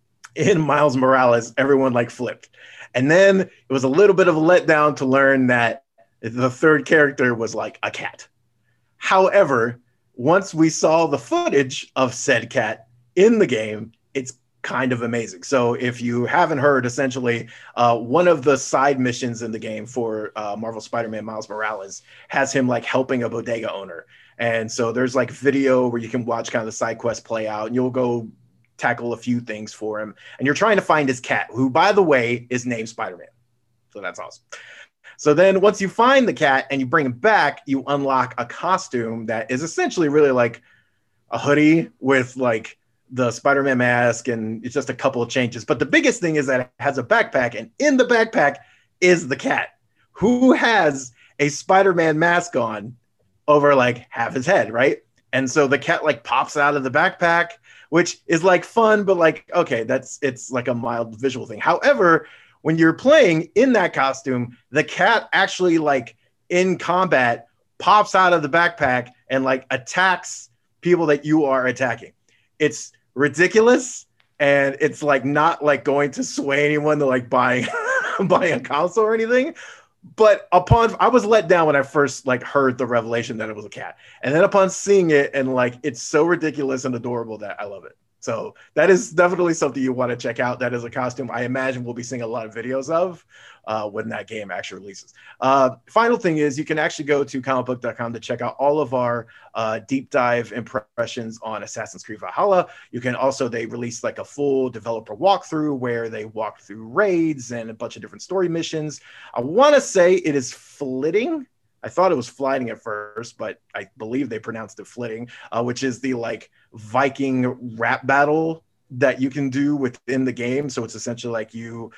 Speaker 5: in Miles Morales, everyone like flipped, and then it was a little bit of a letdown to learn that the third character was like a cat. However, once we saw the footage of said cat in the game, it's kind of amazing. So if you haven't heard, essentially, uh, one of the side missions in the game for uh, Marvel Spider-Man Miles Morales has him like helping a bodega owner. And so there's like video where you can watch kind of the side quest play out, and you'll go tackle a few things for him. And you're trying to find his cat, who, by the way, is named Spider-Man. So that's awesome. So then once you find the cat and you bring him back, you unlock a costume that is essentially really like a hoodie with like the Spider-Man mask, and it's just a couple of changes. But the biggest thing is that it has a backpack, and in the backpack is the cat, who has a Spider-Man mask on over like half his head, right? And so the cat like pops out of the backpack, which is like fun, but like, okay, that's it's like a mild visual thing. However, when you're playing in that costume, the cat actually like in combat pops out of the backpack and like attacks people that you are attacking. It's ridiculous. And it's like not like going to sway anyone to like buying, buying a console or anything. But upon, I was let down when I first like heard the revelation that it was a cat. And then upon seeing it, and like, it's so ridiculous and adorable that I love it. So that is definitely something you want to check out. That is a costume I imagine we'll be seeing a lot of videos of uh, when that game actually releases. Uh, final thing is you can actually go to comic book dot com to check out all of our uh, deep dive impressions on Assassin's Creed Valhalla. You can also, they released like a full developer walkthrough where they walk through raids and a bunch of different story missions. I want to say it is flitting. I thought it was flighting at first, but I believe they pronounced it flitting, uh, which is the like Viking rap battle that you can do within the game. So it's essentially like you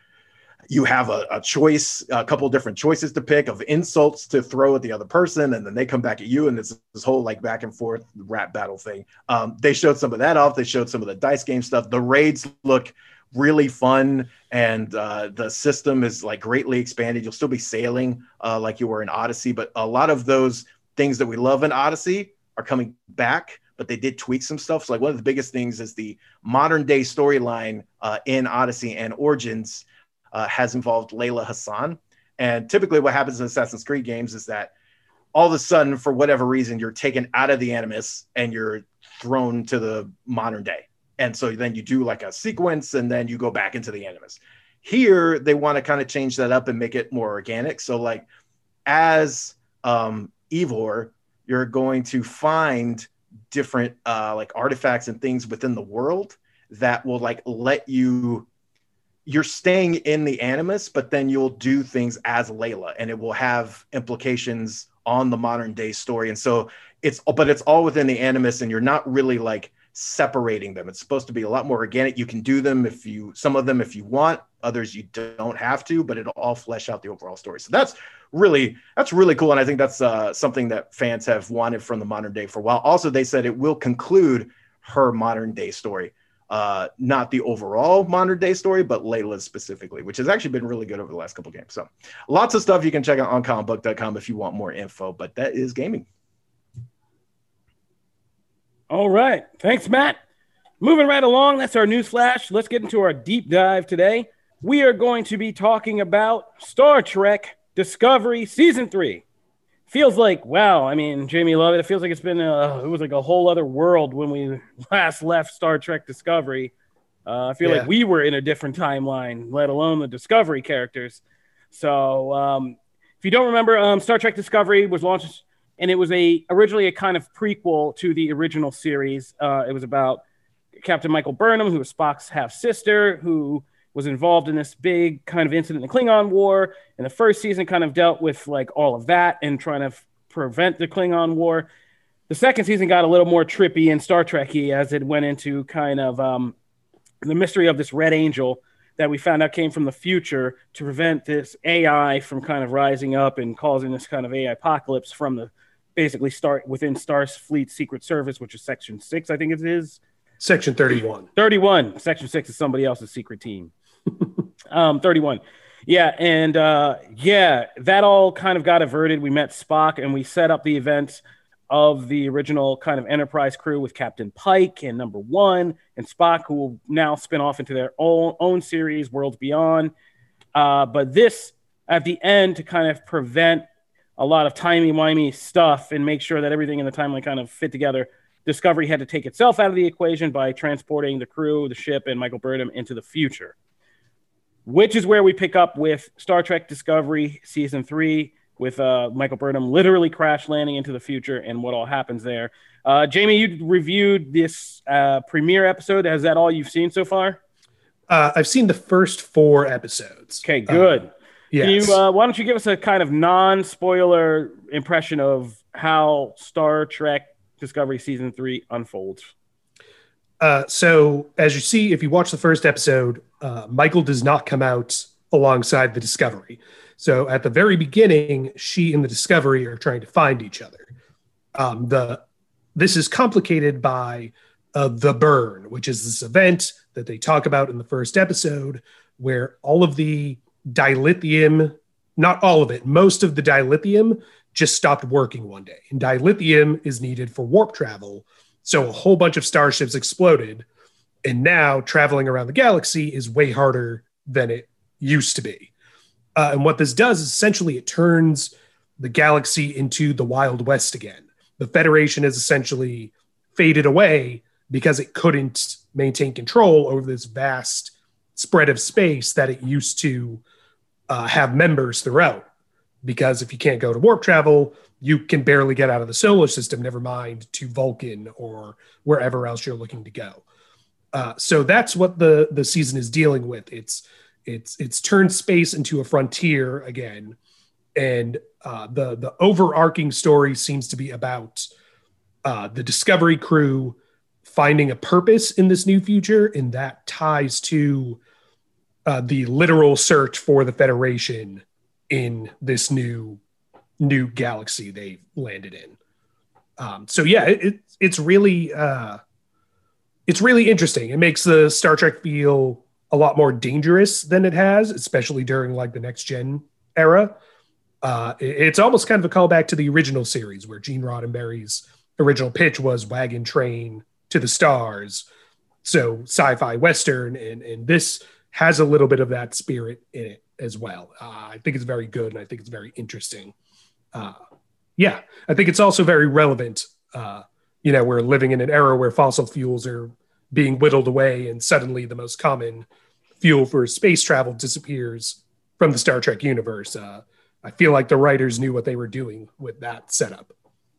Speaker 5: you have a, a choice, a couple of different choices to pick of insults to throw at the other person, and then they come back at you, and it's this whole like back and forth rap battle thing. Um, they showed some of that off. They showed some of the dice game stuff. The raids look really fun, and uh, the system is like greatly expanded. You'll still be sailing uh, like you were in Odyssey, but a lot of those things that we love in Odyssey are coming back, but they did tweak some stuff. So like one of the biggest things is the modern day storyline uh, in Odyssey and Origins uh, has involved Layla Hassan. And typically what happens in Assassin's Creed games is that all of a sudden, for whatever reason, you're taken out of the Animus and you're thrown to the modern day. And so then you do like a sequence and then you go back into the Animus. Here, they want to kind of change that up and make it more organic. So like as um, Ivor, you're going to find different uh, like artifacts and things within the world that will like let you, you're staying in the Animus, but then you'll do things as Layla and it will have implications on the modern day story. And so it's, but it's all within the Animus and you're not really like separating them. It's supposed to be a lot more organic. You can do them if you, some of them if you want, others you don't have to, but it'll all flesh out the overall story. So that's really, that's really cool. And I think that's uh, something that fans have wanted from the modern day for a while. Also, they said it will conclude her modern day story. Uh, not the overall modern day story, but Layla's specifically, which has actually been really good over the last couple games. So lots of stuff you can check out on comic book dot com if you want more info, but that is gaming.
Speaker 2: All right. Thanks, Matt. Moving right along, that's our news flash. Let's get into our deep dive today. We are going to be talking about Star Trek Discovery Season three. Feels like, wow, I mean, Jamie Lovett, it feels like it's been, a, it was like a whole other world when we last left Star Trek Discovery. Uh, I feel yeah. like we were in a different timeline, let alone the Discovery characters. So um, if you don't remember, um, Star Trek Discovery was launched, and it was a originally a kind of prequel to the original series. Uh, it was about Captain Michael Burnham, who was Spock's half-sister, who was involved in this big kind of incident in the Klingon War. And the first season kind of dealt with like all of that and trying to f- prevent the Klingon War. The second season got a little more trippy and Star Trek-y as it went into kind of um, the mystery of this Red Angel that we found out came from the future to prevent this A I from kind of rising up and causing this kind of A I apocalypse from the basically start within Starfleet Secret Service, which is Section six, I think it is.
Speaker 4: Section thirty-one.
Speaker 2: thirty-one. Section six is somebody else's secret team. um, thirty-one. Yeah, and uh, yeah, that all kind of got averted. We met Spock, and we set up the events of the original kind of Enterprise crew with Captain Pike and Number One and Spock, who will now spin off into their own, own series, Worlds Beyond. Uh, but this, at the end, to kind of prevent a lot of timey-wimey stuff and make sure that everything in the timeline kind of fit together, Discovery had to take itself out of the equation by transporting the crew, the ship, and Michael Burnham into the future, which is where we pick up with Star Trek Discovery Season three with uh, Michael Burnham literally crash landing into the future and what all happens there. Uh, Jamie, you reviewed this uh, premiere episode. Is that all you've seen so far?
Speaker 4: Uh, I've seen the first four episodes.
Speaker 2: Okay, good. Uh,
Speaker 4: yes.
Speaker 2: Can you, uh, why don't you give us a kind of non-spoiler impression of how Star Trek Discovery Season three unfolds?
Speaker 4: Uh, so as you see, if you watch the first episode, uh, Michael does not come out alongside the Discovery. So at the very beginning, she and the Discovery are trying to find each other. Um, the This is complicated by uh, the burn, which is this event that they talk about in the first episode where all of the dilithium, not all of it, most of the dilithium just stopped working one day. And dilithium is needed for warp travel. So a whole bunch of starships exploded. And now traveling around the galaxy is way harder than it used to be. Uh, and what this does is essentially it turns the galaxy into the Wild West again. The Federation has essentially faded away because it couldn't maintain control over this vast spread of space that it used to uh, have members throughout. Because if you can't go to warp travel, you can barely get out of the solar system, never mind to Vulcan or wherever else you're looking to go. Uh, so that's what the, the season is dealing with. It's it's it's turned space into a frontier again. And uh, the, the overarching story seems to be about uh, the Discovery crew finding a purpose in this new future, and that ties to uh, the literal search for the Federation in this new new galaxy they've landed in. Um, so yeah, it, it's really uh, it's really interesting. It makes the Star Trek feel a lot more dangerous than it has, especially during like the next gen era. Uh, it, it's almost kind of a callback to the original series where Gene Roddenberry's original pitch was wagon train to the stars. So sci-fi Western, and, and this has a little bit of that spirit in it as well. Uh, I think it's very good, and I think it's very interesting. Uh, Yeah, I think it's also very relevant. Uh, you know, we're living in an era where fossil fuels are being whittled away, and suddenly the most common fuel for space travel disappears from the Star Trek universe. Uh, I feel like the writers knew what they were doing with that setup.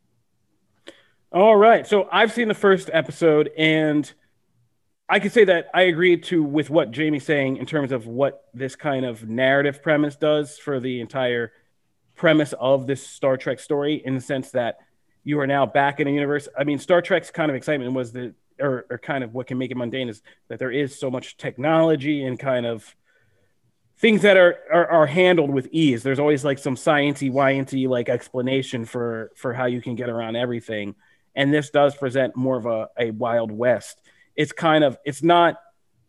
Speaker 2: All right. So I've seen the first episode, and I can say that I agree to with what Jamie's saying in terms of what this kind of narrative premise does for the entire premise of this Star Trek story, in the sense that you are now back in a universe. I mean, Star Trek's kind of excitement was that, or, or kind of what can make it mundane, is that there is so much technology and kind of things that are, are, are handled with ease. There's always like some science-y, why-y like explanation for, for how you can get around everything. And this does present more of a, a Wild West. It's kind of, it's not,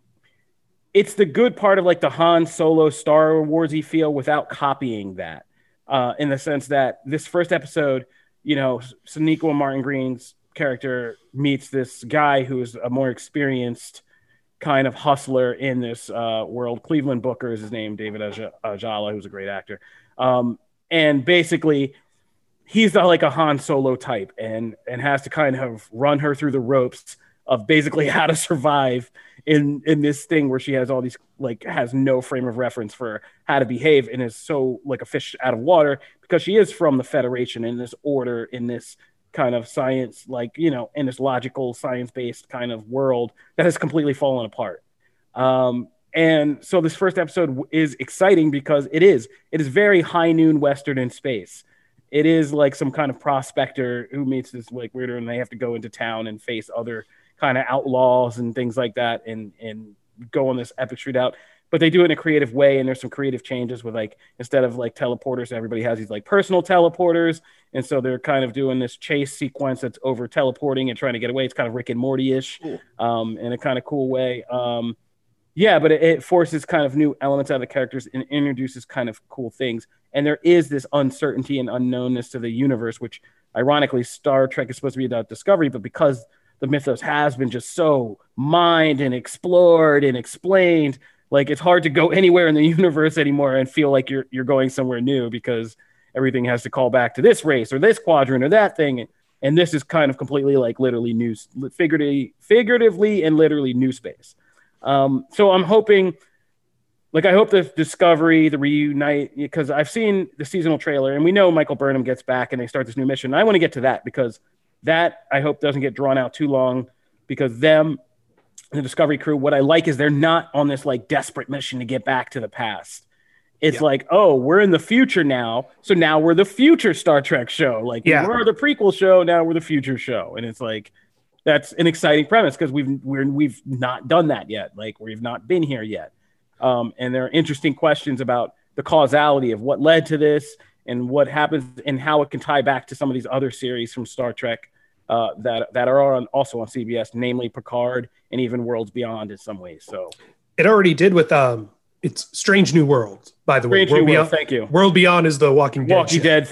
Speaker 2: it's the good part of like the Han Solo Star Warsy feel without copying that, uh, in the sense that this first episode, you know, Sonequa Martin Green's character meets this guy who is a more experienced kind of hustler in this uh, world. Cleveland Booker is his name, David Aj- Ajala, who's a great actor. Um, and basically, he's the, like a Han Solo type, and and has to kind of run her through the ropes of basically how to survive in in this thing where she has all these, like, has no frame of reference for how to behave, and is so like a fish out of water because she is from the Federation, in this order, in this kind of science, like, you know, in this logical science-based kind of world that has completely fallen apart. Um, and so this first episode is exciting because it is, it is very high noon Western in space. It is like some kind of prospector who meets this like weirdo, and they have to go into town and face other kind of outlaws and things like that, and and go on this epic shootout. But they do it in a creative way, and there's some creative changes with, like, instead of like teleporters, everybody has these like personal teleporters, and so they're kind of doing this chase sequence that's over teleporting and trying to get away. It's kind of Rick and Morty-ish, cool. um, in a kind of cool way. Um, yeah, but it, it forces kind of new elements out of the characters and introduces kind of cool things. And there is this uncertainty and unknownness to the universe, which ironically Star Trek is supposed to be about discovery, but because the mythos has been just so mined and explored and explained, like, it's hard to go anywhere in the universe anymore and feel like you're you're going somewhere new, because everything has to call back to this race or this quadrant or that thing. And this is kind of completely like literally new, figuratively, figuratively and literally new space. Um, so I'm hoping, like, I hope the Discovery, the reunite, because I've seen the seasonal trailer and we know Michael Burnham gets back and they start this new mission. And I want to get to that, because that I hope doesn't get drawn out too long, because them, the Discovery crew, what I like is they're not on this like desperate mission to get back to the past. It's yeah. like, oh, we're in the future now, so now we're the future Star Trek show. Like, yeah. we're the prequel show, now we're the future show, and it's like, that's an exciting premise, because we've we're we've not done that yet. Like, we've not been here yet, um, and there are interesting questions about the causality of what led to this and what happens and how it can tie back to some of these other series from Star Trek. Uh, that that are on, also on C B S, namely Picard and even Worlds Beyond in some ways. So
Speaker 4: it already did with um, it's Strange New Worlds, by the
Speaker 2: Strange
Speaker 4: way. World
Speaker 2: New
Speaker 4: Beyond,
Speaker 2: World, thank you.
Speaker 4: World Beyond is the Walking Dead.
Speaker 2: Walking
Speaker 4: show.
Speaker 2: Dead.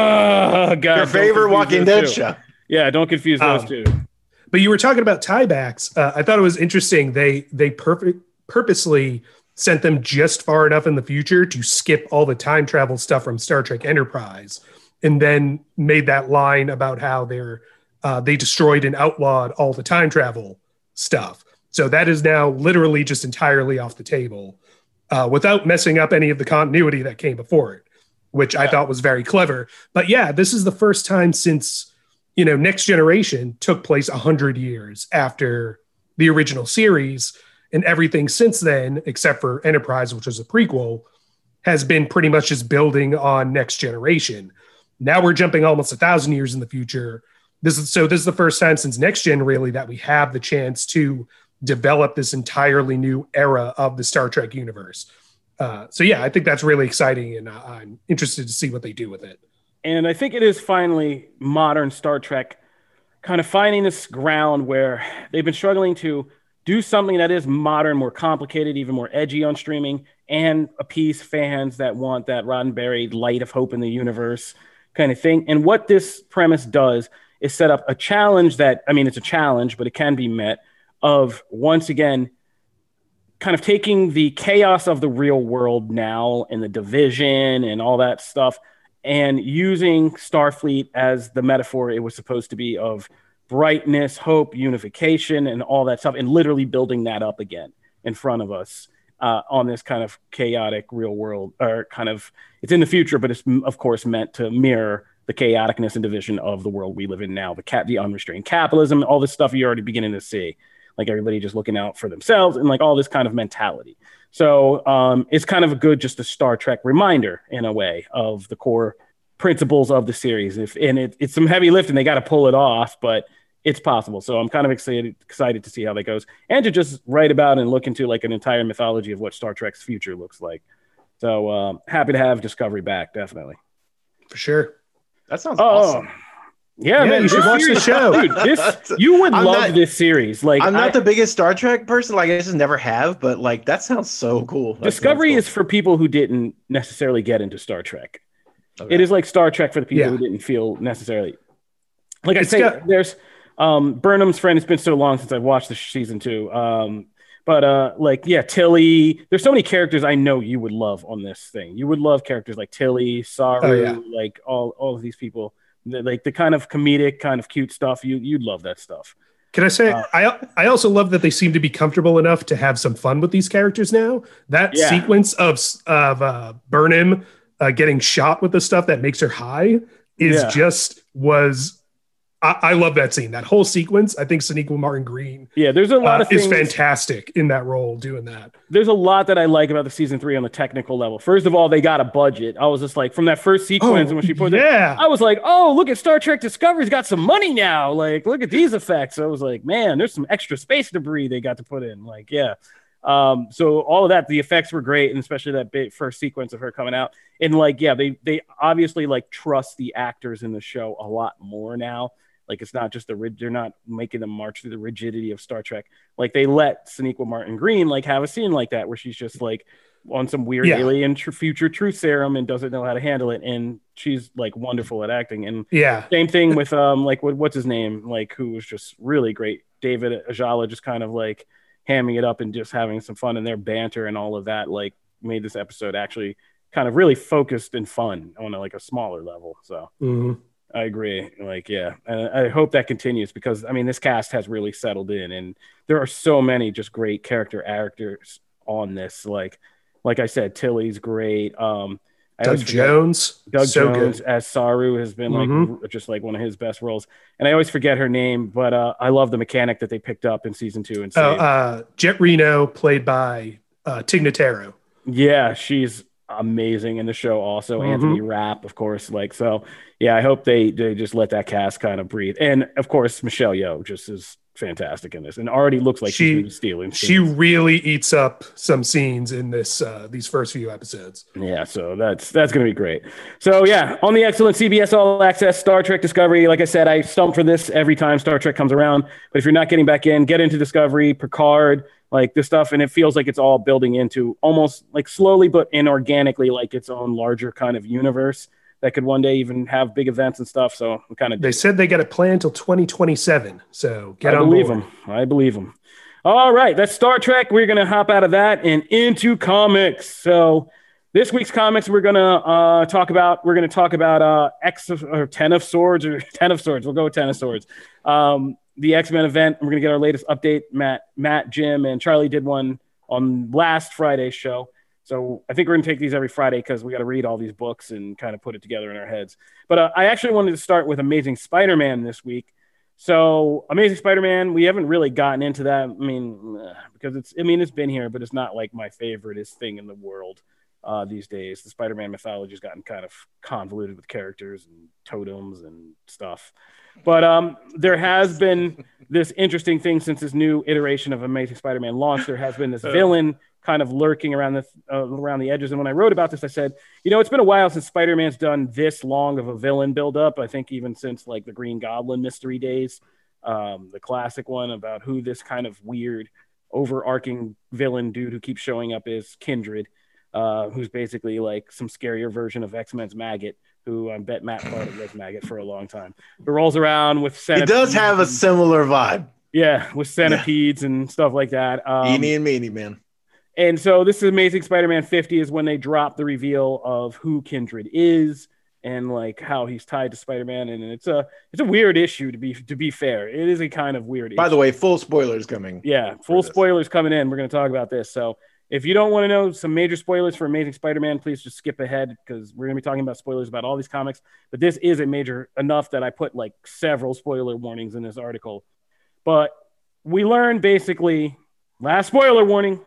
Speaker 2: Oh, God,
Speaker 5: your favorite Walking Dead
Speaker 2: two.
Speaker 5: show.
Speaker 2: Yeah, don't confuse those um, two.
Speaker 4: But you were talking about tiebacks. Uh, I thought it was interesting. They they perfect purposely sent them just far enough in the future to skip all the time travel stuff from Star Trek Enterprise, and then made that line about how they're Uh, they destroyed and outlawed all the time travel stuff. So that is now literally just entirely off the table, uh, without messing up any of the continuity that came before it, which yeah. I thought was very clever. But yeah, this is the first time since, you know, Next Generation took place a hundred years after the original series, and everything since then, except for Enterprise, which was a prequel, has been pretty much just building on Next Generation. Now we're jumping almost a thousand years in the future. This is so this is the first time since Next Gen, really, that we have the chance to develop this entirely new era of the Star Trek universe. Uh, so, yeah, I think that's really exciting, and I'm interested to see what they do with it.
Speaker 2: And I think it is finally modern Star Trek kind of finding this ground where they've been struggling to do something that is modern, more complicated, even more edgy on streaming, and appease fans that want that Roddenberry light of hope in the universe kind of thing. And what this premise does is set up a challenge that, I mean, it's a challenge, but it can be met, of, once again, kind of taking the chaos of the real world now and the division and all that stuff and using Starfleet as the metaphor it was supposed to be of brightness, hope, unification, and all that stuff, and literally building that up again in front of us uh, on this kind of chaotic real world, or kind of, it's in the future, but it's of course meant to mirror the chaoticness and division of the world we live in now, the cat, the unrestrained capitalism, all this stuff you're already beginning to see, like everybody just looking out for themselves and like all this kind of mentality. So um, it's kind of a good, just a Star Trek reminder in a way of the core principles of the series. If and it, it's some heavy lifting, they got to pull it off, but it's possible. So I'm kind of excited excited to see how that goes, and to just write about and look into like an entire mythology of what Star Trek's future looks like. So um, happy to have Discovery back, definitely.
Speaker 4: For sure.
Speaker 5: That sounds oh, awesome.
Speaker 2: Yeah,
Speaker 4: yeah,
Speaker 2: man,
Speaker 4: you should watch
Speaker 2: series,
Speaker 4: the show.
Speaker 2: Dude, this, you would
Speaker 5: I'm
Speaker 2: love
Speaker 5: not,
Speaker 2: this series. Like,
Speaker 5: I'm not
Speaker 2: I,
Speaker 5: the biggest Star Trek person. Like, I just never have. But like, that sounds so cool. That
Speaker 2: Discovery
Speaker 5: cool.
Speaker 2: is for people who didn't necessarily get into Star Trek.
Speaker 5: Okay.
Speaker 2: It is like Star Trek for the people
Speaker 4: yeah.
Speaker 2: who didn't feel necessarily. Like I
Speaker 4: it's
Speaker 2: say,
Speaker 4: got,
Speaker 2: there's um, Burnham's Friend. It's been so long since I've watched the season two. Um, but uh, like, yeah, Tilly. There's so many characters I know you would love on this thing. You would love characters like Tilly, Saru,
Speaker 4: oh, yeah.
Speaker 2: like all all of these people. The, like the kind of comedic, kind of cute stuff. You you'd love that stuff.
Speaker 4: Can I say
Speaker 2: uh,
Speaker 4: I I also love that they seem to be comfortable enough to have some fun with these characters now. That
Speaker 2: yeah.
Speaker 4: sequence of of uh, Burnham uh, getting shot with the stuff that makes her high is
Speaker 2: yeah.
Speaker 4: just was. I, I love that scene. That whole sequence. I think Sonequa Martin Green.
Speaker 2: Yeah, there's a lot
Speaker 4: uh,
Speaker 2: of things.
Speaker 4: is fantastic in that role doing that.
Speaker 2: There's a lot that I like about the season three on the technical level. First of all, they got a budget. I was just like, from that first sequence
Speaker 4: oh,
Speaker 2: when she put
Speaker 4: yeah.
Speaker 2: it, I was like, oh, look at Star Trek Discovery's got some money now. Like, look at these effects. I was like, man, there's some extra space debris they got to put in. Like, yeah. Um, so all of that, the effects were great, and especially that big first sequence of her coming out. And like, yeah, they they obviously like trust the actors in the show a lot more now. Like, it's not just the rig- they're not making them march through the rigidity of Star Trek. Like, they let Sonequa Martin Green like have a scene like that where she's just like on some weird
Speaker 4: yeah.
Speaker 2: alien tr- future truth serum and doesn't know how to handle it, and she's like wonderful at acting. And
Speaker 4: yeah,
Speaker 2: same thing with um like what, what's his name, like who was just really great, David Ajala, just kind of like hamming it up and just having some fun, and their banter and all of that like made this episode actually kind of really focused and fun on a, like a smaller level. So.
Speaker 4: Mm-hmm.
Speaker 2: I agree. Like, yeah, and I hope that continues because I mean, this cast has really settled in, and there are so many just great character actors on this. Like, like I said, Tilly's great. Um, I
Speaker 4: Doug Jones,
Speaker 2: Doug
Speaker 4: so
Speaker 2: Jones
Speaker 4: good.
Speaker 2: as Saru has been like
Speaker 4: mm-hmm.
Speaker 2: just like one of his best roles, and I always forget her name, but uh, I love the mechanic that they picked up in season two. And
Speaker 4: oh, uh, Jet Reno, played by uh, Tig Notaro.
Speaker 2: Yeah, she's amazing in the show. Also,
Speaker 4: mm-hmm.
Speaker 2: Anthony Rapp, of course. Like, so yeah, I hope they they just let that cast kind of breathe. And of course, Michelle Yeoh just is fantastic in this, and already looks like
Speaker 4: she,
Speaker 2: she's stealing.
Speaker 4: She really eats up some scenes in this uh, these first few episodes.
Speaker 2: Yeah, so that's that's gonna be great. So yeah, on the excellent C B S All Access Star Trek Discovery. Like I said, I stump for this every time Star Trek comes around. But if you're not getting back in, get into Discovery, Picard, like this stuff, and it feels like it's all building into almost like slowly but inorganically like its own larger kind of universe that could one day even have big events and stuff. So I'm kind of
Speaker 4: they said they got a plan until twenty twenty-seven. So get
Speaker 2: I
Speaker 4: on
Speaker 2: believe
Speaker 4: board.
Speaker 2: them. I believe them. All right, that's Star Trek. We're gonna hop out of that and into comics. So this week's comics, we're gonna uh, talk about. We're gonna talk about uh, X of, or Ten of Swords or Ten of Swords. We'll go with Ten of Swords. Um, the X-Men event. We're gonna get our latest update. Matt, Matt, Jim, and Charlie did one on last Friday's show. So I think we're going to take these every Friday because we got to read all these books and kind of put it together in our heads. But uh, I actually wanted to start with Amazing Spider-Man this week. So Amazing Spider-Man, we haven't really gotten into that. I mean, because it's, I mean, it's been here, but it's not like my favoriteest thing in the world uh, these days. The Spider-Man mythology has gotten kind of convoluted with characters and totems and stuff. But um, there has been this interesting thing since this new iteration of Amazing Spider-Man launched. There has been this villain kind of lurking around the uh, around the edges. And when I wrote about this, I said, you know, it's been a while since Spider-Man's done this long of a villain buildup. I think even since like the Green Goblin mystery days, um, the classic one about who this kind of weird, overarching villain dude who keeps showing up is Kindred, uh, who's basically like some scarier version of X-Men's Maggot, who I bet Matt thought it was Maggot for a long time. Who rolls around with centipedes.
Speaker 5: It does have a similar vibe.
Speaker 2: Yeah, with centipedes yeah. and stuff like that. Um,
Speaker 5: Eeny and meeny, man.
Speaker 2: And so this is Amazing Spider-Man fifty is when they drop the reveal of who Kindred is. and like how he's tied to Spider-Man, and it's a it's a weird issue to be to be fair. It is a kind of weird
Speaker 5: By
Speaker 2: issue.
Speaker 5: the way, full spoilers coming.
Speaker 2: Yeah, full spoilers coming in. We're going to talk about this. So if you don't want to know some major spoilers for Amazing Spider-Man, please just skip ahead because we're going to be talking about spoilers about all these comics. But this is a major enough that I put like several spoiler warnings in this article. But we learned basically, last spoiler warning,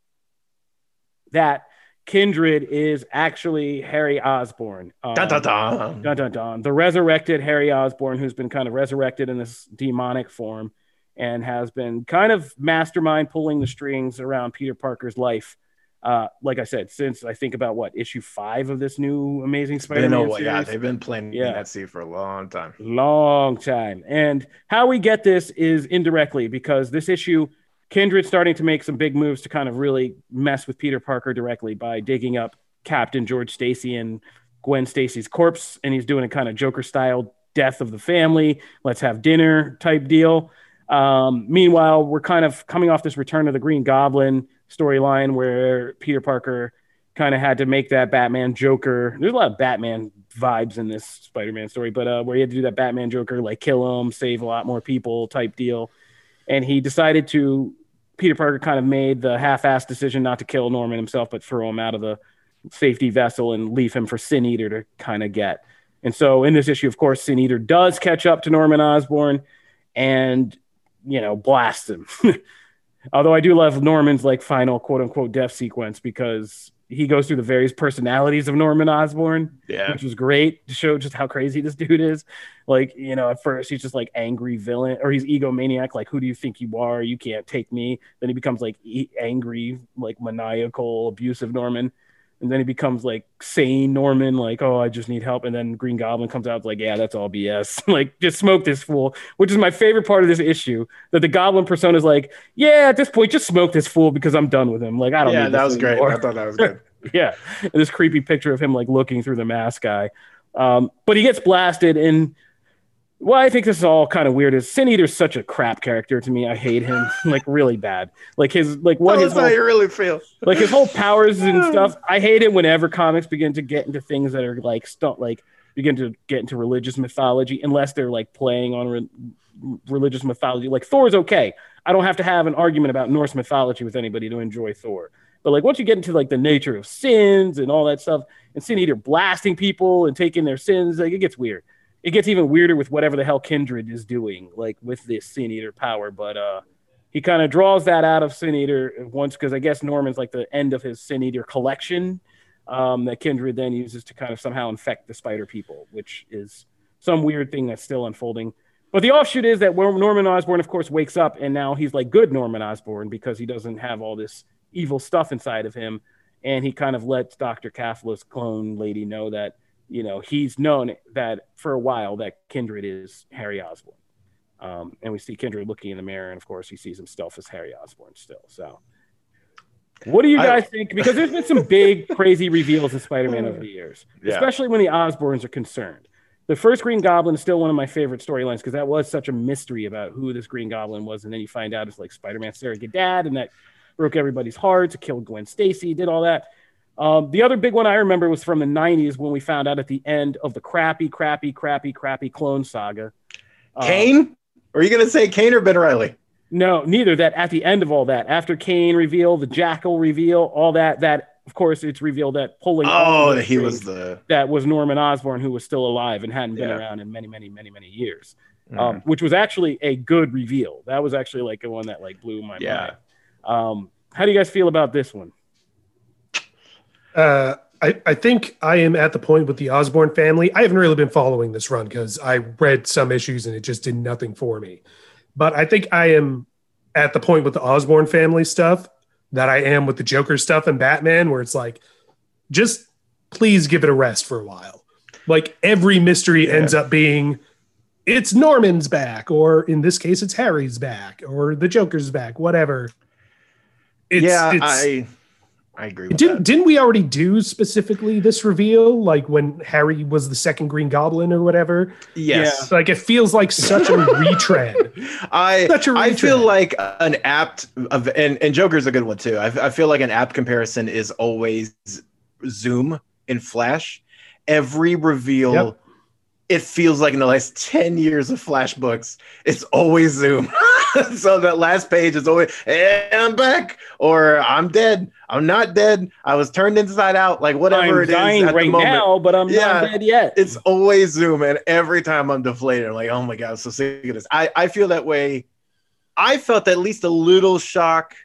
Speaker 2: that Kindred is actually Harry Osborn. Um,
Speaker 5: dun, dun, dun.
Speaker 2: Dun, dun, dun. The resurrected Harry Osborn, who's been kind of resurrected in this demonic form and has been kind of mastermind pulling the strings around Peter Parker's life. Uh, like I said, since I think about what issue five of this new Amazing Spider-Man
Speaker 5: know,
Speaker 2: series.
Speaker 5: yeah, they've been playing
Speaker 2: Yeah.
Speaker 5: that scene for a long time.
Speaker 2: Long time. And how we get this is indirectly because this issue, Kindred's starting to make some big moves to kind of really mess with Peter Parker directly by digging up Captain George Stacy and Gwen Stacy's corpse. And he's doing a kind of Joker-style death of the family. Let's have dinner type deal. Um, meanwhile, we're kind of coming off this Return of the Green Goblin storyline where Peter Parker kind of had to make that Batman Joker. There's a lot of Batman vibes in this Spider-Man story, but uh, where he had to do that Batman Joker, like kill him, save a lot more people type deal. And he decided to, Peter Parker kind of made the half-assed decision not to kill Norman himself, but throw him out of the safety vessel and leave him for Sin Eater to kind of get. And so in this issue, of course, Sin Eater does catch up to Norman Osborn and, you know, blast him. Although I do love Norman's like final quote unquote death sequence because he goes through the various personalities of Norman Osborn,
Speaker 5: yeah,
Speaker 2: which was great to show just how crazy this dude is. Like, you know, at first he's just like angry villain or he's egomaniac. Like, who do you think you are? You can't take me. Then he becomes like e- angry, like maniacal, abusive Norman. And then he becomes like sane Norman, like, oh, I just need help. And then Green Goblin comes out like, yeah, that's all B S. Like, just smoke this fool, which is my favorite part of this issue, that the Goblin persona is like, yeah, at this point, just smoke this fool because I'm done with him. Like, I don't
Speaker 5: yeah,
Speaker 2: need
Speaker 5: that
Speaker 2: this
Speaker 5: was
Speaker 2: anymore.
Speaker 5: great. I thought that was good.
Speaker 2: Yeah. And this creepy picture of him like looking through the mask guy. Um, but he gets blasted. And well, I think this is all kind of weird. Is Sin Eater's such a crap character to me. I hate him like really bad. Like his like what
Speaker 5: Tell
Speaker 2: his
Speaker 5: us how
Speaker 2: whole,
Speaker 5: you really feel.
Speaker 2: like his whole powers and stuff. I hate it whenever comics begin to get into things that are like stunt like begin to get into religious mythology, unless they're like playing on re- religious mythology. Like Thor's okay. I don't have to have an argument about Norse mythology with anybody to enjoy Thor. But like once you get into like the nature of sins and all that stuff, and Sin Eater blasting people and taking their sins, like it gets weird. It gets even weirder with whatever the hell Kindred is doing, like with this Sin Eater power. But uh, he kind of draws that out of Sin Eater once, because I guess Norman's like the end of his Sin Eater collection um, that Kindred then uses to kind of somehow infect the spider people, which is some weird thing that's still unfolding. But the offshoot is that Norman Osborn, of course, wakes up and now he's like good Norman Osborn because he doesn't have all this evil stuff inside of him. And he kind of lets Doctor Kathleen clone lady know that, you know, he's known that for a while that Kindred is Harry Osborn. Um, and we see Kindred looking in the mirror, and of course he sees himself as Harry Osborn still. So what do you guys I, think? Because there's been some big, crazy reveals in Spider-Man over the years, yeah. especially when the Osborns are concerned. The first Green Goblin is still one of my favorite storylines because that was such a mystery about who this Green Goblin was. And then you find out it's like Spider-Man's surrogate dad, and that broke everybody's hearts. It killed Gwen Stacy, did all that. Um, the other big one I remember was from the nineties when we found out at the end of the crappy, crappy, crappy, crappy Clone Saga.
Speaker 5: Kane? Um, Are you going to say Kane or Ben Reilly?
Speaker 2: No, neither. That at the end of all that, after Kane reveal, the Jackal reveal, all that, that of course it's revealed that pulling.
Speaker 5: Oh, he was the
Speaker 2: that was Norman Osborn, who was still alive and hadn't been yeah. around in many, many, many, many years. Mm. Um, which was actually a good reveal. That was actually like the one that like blew my yeah. mind. Um, how do you guys feel about this one?
Speaker 4: Uh, I, I think I am at the point with the Osborn family. I haven't really been following this run because I read some issues and it just did nothing for me. But I think I am at the point with the Osborn family stuff that I am with the Joker stuff and Batman, where it's like, just please give it a rest for a while. Like every mystery yeah. ends up being, it's Norman's back, or in this case, it's Harry's back, or the Joker's back, whatever. It's,
Speaker 5: yeah,
Speaker 4: it's,
Speaker 5: I... I agree with
Speaker 4: didn't,
Speaker 5: that.
Speaker 4: Didn't we already do specifically this reveal? Like when Harry was the second Green Goblin or whatever?
Speaker 5: Yes.
Speaker 4: Yeah. Like it feels like such a retread.
Speaker 5: I
Speaker 4: such a retread.
Speaker 5: I feel like an apt, of, and, and Joker's a good one too. I, I feel like an apt comparison is always Zoom in Flash. every reveal. Yep. It feels like in the last ten years of Flash books, it's always Zoom. So that last page is always, hey, I'm back, or I'm dead. I'm not dead. I was turned inside out, like whatever
Speaker 2: I'm
Speaker 5: it is
Speaker 2: dying
Speaker 5: at
Speaker 2: right
Speaker 5: the moment.
Speaker 2: now, but I'm yeah, not dead yet.
Speaker 5: It's always Zoom, and every time I'm deflated, I'm like, oh my God, I'm so sick of this. I, I feel that way. I felt at least a little shock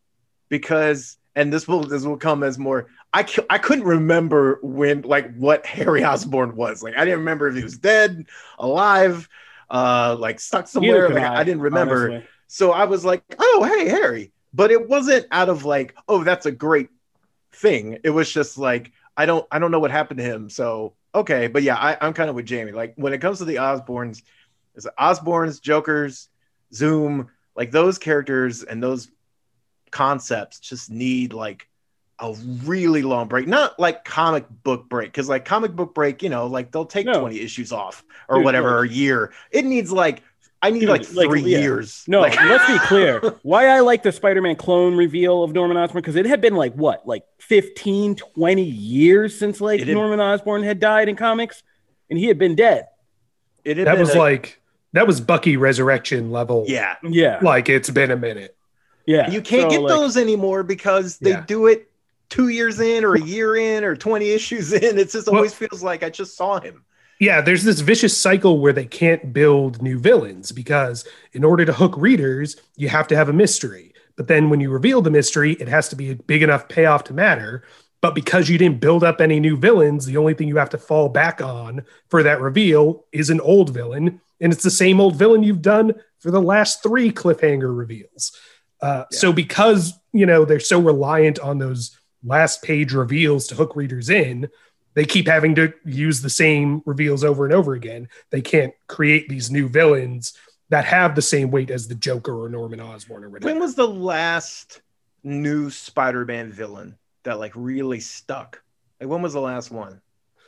Speaker 5: because, and this will this will come as more, I, I couldn't remember when, like, what Harry Osborn was. Like, I didn't remember if he was dead, alive, uh, like stuck somewhere. Like, I, I didn't remember. Honestly. So I was like, oh, hey, Harry. But it wasn't out of like, oh, that's a great thing. It was just like, I don't, I don't know what happened to him. So, okay. But yeah, I, I'm kind of with Jamie. Like when it comes to the Osborns, it's Osborns, Jokers, Zoom, like those characters and those concepts just need like a really long break, not like comic book break. Cause like comic book break, you know, like they'll take no. twenty issues off or Dude, whatever, or a year. It needs like, I need Dude, like three like, yeah. years.
Speaker 2: No,
Speaker 5: like,
Speaker 2: let's be clear. Why I like the Spider-Man clone reveal of Norman Osborn, because it had been like what, like fifteen, twenty years since like had, Norman Osborn had died in comics, and he had been dead.
Speaker 4: It had that was a, like that was Bucky resurrection level.
Speaker 5: Yeah,
Speaker 2: yeah.
Speaker 4: Like it's been a minute.
Speaker 2: Yeah,
Speaker 5: you can't so, get like, those anymore because they
Speaker 4: yeah.
Speaker 5: do it two years in, or a year in, or twenty issues in. It just always well, feels like I just saw him.
Speaker 4: Yeah, there's this vicious cycle where they can't build new villains because in order to hook readers, you have to have a mystery. But then when you reveal the mystery, it has to be a big enough payoff to matter. But because you didn't build up any new villains, the only thing you have to fall back on for that reveal is an old villain. And it's the same old villain you've done for the last three cliffhanger reveals. Uh, yeah. So because, you know, they're so reliant on those last page reveals to hook readers in, they keep having to use the same reveals over and over again. They can't create these new villains that have the same weight as the Joker or Norman Osborn or whatever.
Speaker 5: When was the last new Spider-Man villain that like really stuck? Like when was the last one?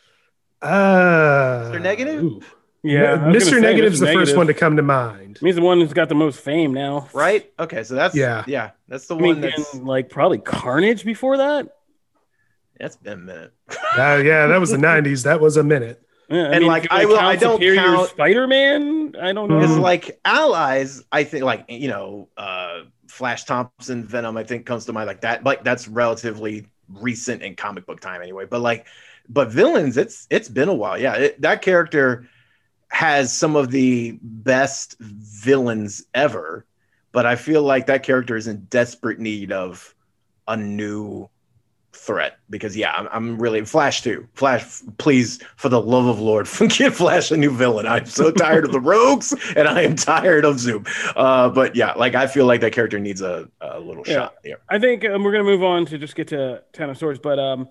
Speaker 4: Uh,
Speaker 5: Mister Negative?
Speaker 4: Ooh.
Speaker 2: Yeah,
Speaker 4: Mister Negative's the Negative. First one to come to mind.
Speaker 2: He's the one who's got the most fame now,
Speaker 5: right? Okay, so that's yeah, yeah, that's the I one mean, that's
Speaker 2: like probably Carnage before that.
Speaker 5: That's been a minute.
Speaker 4: uh, yeah, that was the nineties. That was a minute.
Speaker 2: Yeah, I
Speaker 5: and
Speaker 2: mean,
Speaker 5: like I will, I don't count
Speaker 2: Spider-Man. I don't know.
Speaker 5: It's like Allies. I think like you know, uh, Flash Thompson, Venom. I think comes to mind like that. Like that's relatively recent in comic book time anyway. But like, but villains, it's it's been a while. Yeah, it, that character has some of the best villains ever. But I feel like that character is in desperate need of a new threat because yeah I'm, I'm really Flash too Flash please for the love of Lord give Flash a new villain. I'm so tired of the rogues and I am tired of Zoom uh but yeah like I feel like that character needs a, a little yeah. shot here.
Speaker 2: I think um, we're gonna move on to just get to Ten of Swords, but um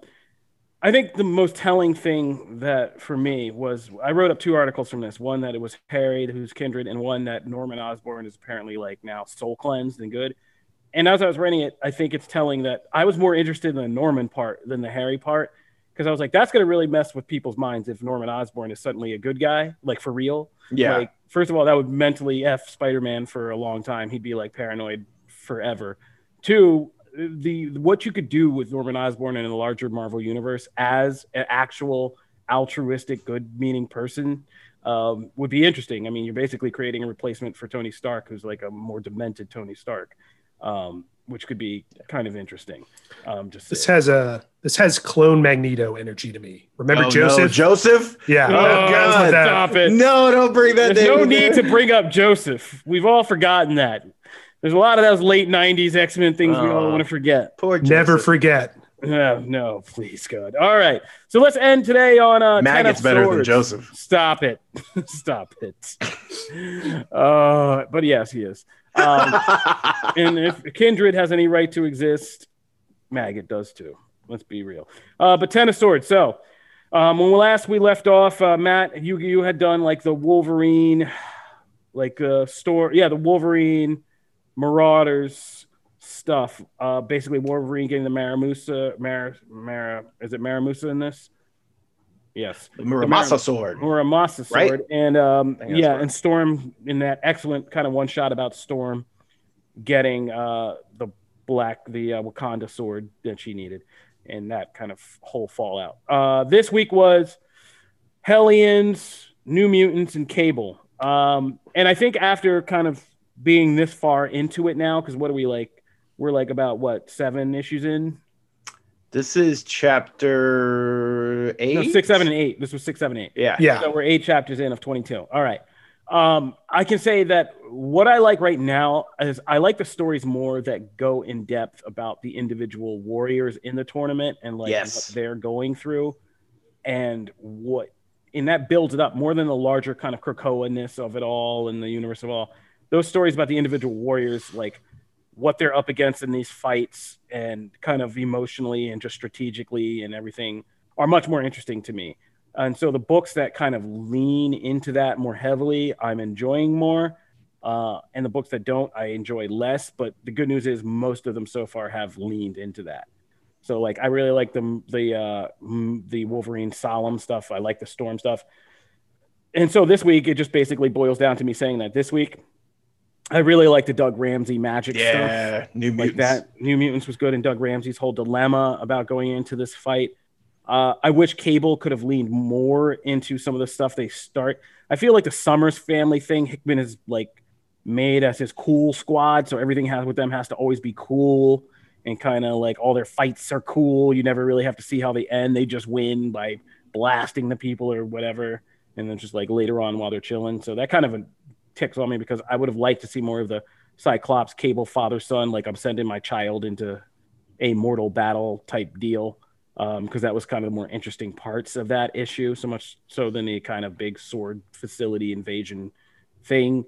Speaker 2: I think the most telling thing that for me was I wrote up two articles from this, one that it was Harry who's kindred and one that Norman Osborn is apparently like now soul cleansed and good. And as I was writing it, I think it's telling that I was more interested in the Norman part than the Harry part, because I was like, that's going to really mess with people's minds if Norman Osborn is suddenly a good guy, like for real.
Speaker 5: Yeah.
Speaker 2: Like, first of all, that would mentally F Spider-Man for a long time. He'd be like paranoid forever. Two, the what you could do with Norman Osborn in the larger Marvel universe as an actual altruistic, good-meaning person um, would be interesting. I mean, you're basically creating a replacement for Tony Stark, who's like a more demented Tony Stark. Um, which could be kind of interesting. Um, just
Speaker 4: this has a this has clone Magneto energy to me. Remember oh, Joseph?
Speaker 5: No. Joseph?
Speaker 4: Yeah.
Speaker 2: Oh, oh God! Stop it!
Speaker 5: No, don't bring that.
Speaker 2: There's
Speaker 5: name
Speaker 2: no
Speaker 5: in
Speaker 2: need
Speaker 5: there.
Speaker 2: to bring up Joseph. We've all forgotten that. There's a lot of those late nineties X-Men things uh, we all want to forget.
Speaker 5: Poor Joseph.
Speaker 4: Never forget.
Speaker 2: No, no, please, God. All right, so let's end today on uh,
Speaker 5: Maggot's better
Speaker 2: Swords.
Speaker 5: than Joseph.
Speaker 2: Stop it! Stop it! uh, but yes, he is. um, and if Kindred has any right to exist, Maggot does too. Let's be real. Uh, but Ten of Swords. So um, when last we left off, uh, Matt, you you had done like the Wolverine, like uh, store, yeah, the Wolverine Marauders stuff. Uh, basically, Wolverine getting the Maramusa, Mar, Mara, is it Maramusa in this? Yes,
Speaker 5: the Muramasa sword.
Speaker 2: Muramasa sword, right? And um, yeah, right. And Storm in that excellent kind of one shot about Storm getting uh, the black, the uh, Wakanda sword that she needed, and that kind of whole fallout. Uh, this week was Hellions, New Mutants, and Cable. Um, and I think after kind of being this far into it now, because what are we like? We're like about what, seven issues in?
Speaker 5: This is chapter eight?
Speaker 2: No, six, seven, and eight. This was six, seven, eight.
Speaker 5: Yeah.
Speaker 4: Yeah.
Speaker 2: So we're eight chapters in of twenty-two. All right. Um, I can say that what I like right now is I like the stories more that go in depth about the individual warriors in the tournament and like
Speaker 5: yes.
Speaker 2: what they're going through and what, and that builds it up more than the larger kind of Krakoa-ness of it all and the universe of all. Those stories about the individual warriors, like what they're up against in these fights and kind of emotionally and just strategically and everything are much more interesting to me. And so the books that kind of lean into that more heavily, I'm enjoying more. Uh, and the books that don't, I enjoy less. But the good news is most of them so far have leaned into that. So like, I really like the, the, uh, the Wolverine Solemn stuff. I like the Storm stuff. And so this week, it just basically boils down to me saying that this week, I really like the Doug Ramsey magic
Speaker 5: yeah,
Speaker 2: stuff.
Speaker 5: Yeah, New Mutants.
Speaker 2: Like that. New Mutants was good, and Doug Ramsey's whole dilemma about going into this fight. Uh, I wish Cable could have leaned more into some of the stuff they start. I feel like the Summers family thing, Hickman has like made as his cool squad, so everything has with them has to always be cool and kind of like all their fights are cool. You never really have to see how they end. They just win by blasting the people or whatever, and then just like later on while they're chilling. So that kind of ticks on me because I would have liked to see more of the Cyclops Cable father son, like I'm sending my child into a mortal battle type deal. Um, because that was kind of the more interesting parts of that issue, so much so than the kind of big sword facility invasion thing.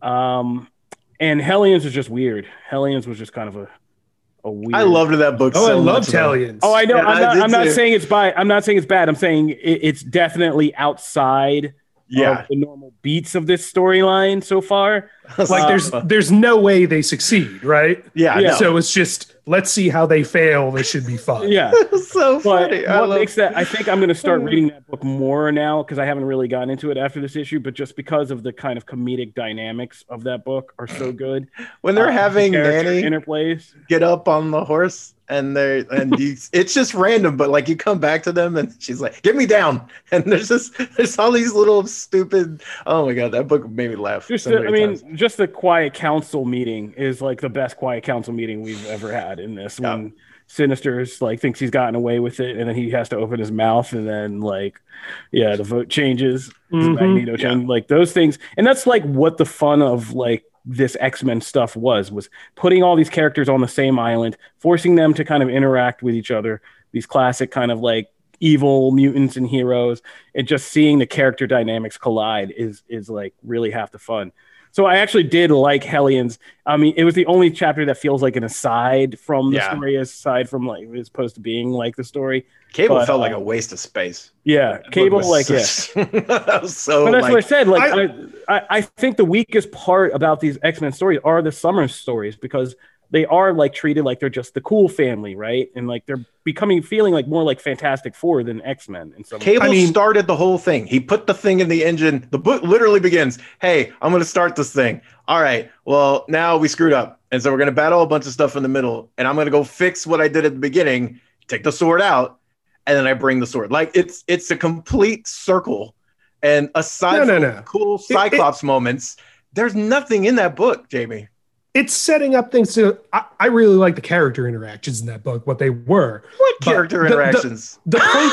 Speaker 2: Um, and Hellions was just weird. Hellions was just kind of a, a weird.
Speaker 5: I loved that book.
Speaker 4: Oh,
Speaker 5: so
Speaker 4: I loved
Speaker 5: much,
Speaker 4: Hellions.
Speaker 2: Oh, I know.
Speaker 5: Yeah,
Speaker 2: I'm not,
Speaker 5: I
Speaker 2: I'm not
Speaker 5: too.
Speaker 2: saying it's bad. I'm not saying it's bad. I'm saying it, it's definitely outside
Speaker 5: Yeah.
Speaker 2: of the normal beats of this storyline so far.
Speaker 4: Like there's there's no way they succeed, right?
Speaker 5: Yeah.
Speaker 2: Yeah.
Speaker 5: No.
Speaker 4: So it's just let's see how they fail. This should be fun.
Speaker 2: Yeah.
Speaker 5: so
Speaker 2: But
Speaker 5: funny. I
Speaker 2: what
Speaker 5: love-
Speaker 2: makes that, I think I'm going to start reading that book more now because I haven't really gotten into it after this issue, but just because of the kind of comedic dynamics of that book are so good.
Speaker 5: when they're
Speaker 2: Uh,
Speaker 5: having
Speaker 2: the character
Speaker 5: Nanny
Speaker 2: interplays.
Speaker 5: get up on the horse and they and you, it's just random, but like you come back to them and she's like, "Get me down!" And there's just there's all these little stupid. Oh my god, that book made me laugh.
Speaker 2: Just
Speaker 5: so
Speaker 2: the,
Speaker 5: many
Speaker 2: I mean,
Speaker 5: times.
Speaker 2: just the quiet council meeting is like the best quiet council meeting we've ever had in this.
Speaker 5: Yeah.
Speaker 2: When Sinister's like thinks he's gotten away with it, and then he has to open his mouth, and then like, yeah, the vote changes,
Speaker 4: Mhm.
Speaker 2: Magneto change, like those things, and that's like what the fun of like this X-Men stuff was was putting all these characters on the same island, forcing them to kind of interact with each other. These classic kind of like evil mutants and heroes, and just seeing the character dynamics collide is is like really half the fun. So I actually did like Hellions. I mean, it was the only chapter that feels like an aside from the
Speaker 5: Yeah.
Speaker 2: story, aside from like as opposed to being like the story.
Speaker 5: Cable
Speaker 2: but,
Speaker 5: felt
Speaker 2: uh,
Speaker 5: like a waste of space.
Speaker 2: Yeah,
Speaker 5: That book
Speaker 2: Cable,
Speaker 5: was
Speaker 2: like yeah.
Speaker 5: such- that was so.
Speaker 2: But that's
Speaker 5: like,
Speaker 2: what I said. Like,
Speaker 4: I-
Speaker 2: I, I, I think the weakest part about these X-Men stories are the Summers stories because they are like treated like they're just the cool family, right? And like they're becoming feeling like more like Fantastic Four than X-Men in some.
Speaker 5: Cable
Speaker 4: I mean-
Speaker 5: started the whole thing. He put the thing in the engine. The book literally begins, "Hey, I'm going to start this thing. All right, well, now we screwed up. And so we're going to battle a bunch of stuff in the middle. And I'm going to go fix what I did at the beginning, take the sword out, and then I bring the sword." Like it's it's a complete circle. And aside
Speaker 4: No, no,
Speaker 5: from
Speaker 4: no.
Speaker 5: cool Cyclops moments, there's nothing in that book, Jamie.
Speaker 4: It's setting up things to. I, I really like the character interactions in that book, what they were.
Speaker 5: What
Speaker 4: But
Speaker 5: character
Speaker 4: the- the-
Speaker 5: interactions?
Speaker 4: The point,